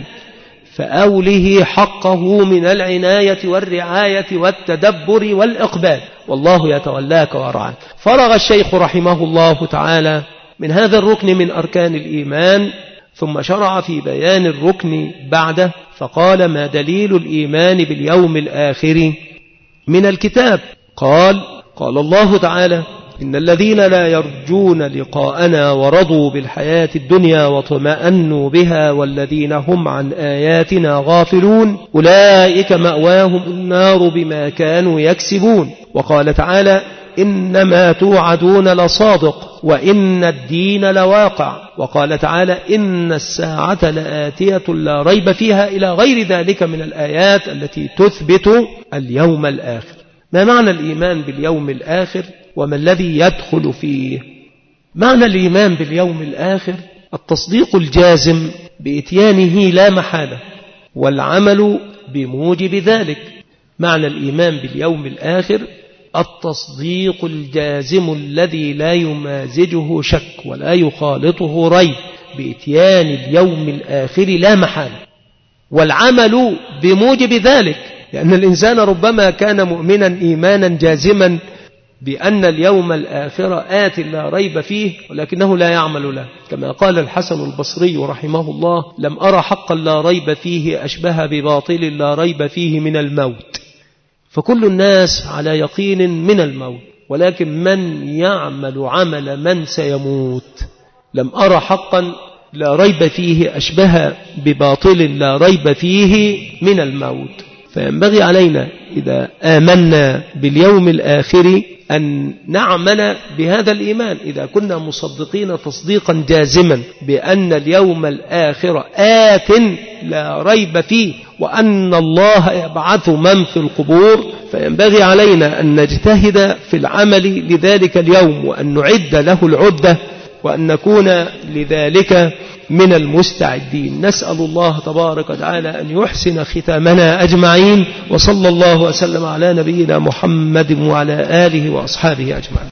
فأوله حقه من العناية والرعاية والتدبر والإقبال، والله يتولاك ويرعاك. فرغ الشيخ رحمه الله تعالى من هذا الركن من أركان الإيمان، ثم شرع في بيان الركن بعده، فقال ما دليل الإيمان باليوم الآخر من الكتاب؟ قال الله تعالى إن الذين لا يرجون لقاءنا ورضوا بالحياة الدنيا واطمأنوا بها والذين هم عن آياتنا غافلون أولئك مأواهم النار بما كانوا يكسبون. وقال تعالى إنما توعدون لصادق وإن الدين لواقع. وقال تعالى إن الساعة لآتية لا ريب فيها إلى غير ذلك من الآيات التي تثبت اليوم الآخر. ما معنى الإيمان باليوم الآخر وما الذي يدخل فيه؟ معنى الإيمان باليوم الآخر التصديق الجازم بإتيانه لا محالة والعمل بموجب ذلك. معنى الإيمان باليوم الآخر التصديق الجازم الذي لا يمازجه شك ولا يخالطه ريب بإتيان اليوم الآخر لا محالة، والعمل بموجب ذلك، لأن الإنسان ربما كان مؤمنا إيمانا جازما بأن اليوم الآخر آت لا ريب فيه ولكنه لا يعمل له، كما قال الحسن البصري رحمه الله لم أرى حقا لا ريب فيه أشبه بباطل لا ريب فيه من الموت. فكل الناس على يقين من الموت، ولكن من يعمل عمل من سيموت. لم أرى حقا لا ريب فيه أشبه بباطل لا ريب فيه من الموت. فينبغي علينا إذا آمنا باليوم الآخر أن نعمل بهذا الإيمان، إذا كنا مصدقين تصديقا جازما بأن اليوم الآخر آت لا ريب فيه وأن الله يبعث من في القبور، فينبغي علينا أن نجتهد في العمل لذلك اليوم وأن نعد له العدة وأن نكون لذلك من المستعدين. نسأل الله تبارك وتعالى أن يحسن ختامنا أجمعين، وصلى الله وسلم على نبينا محمد وعلى آله وأصحابه أجمعين.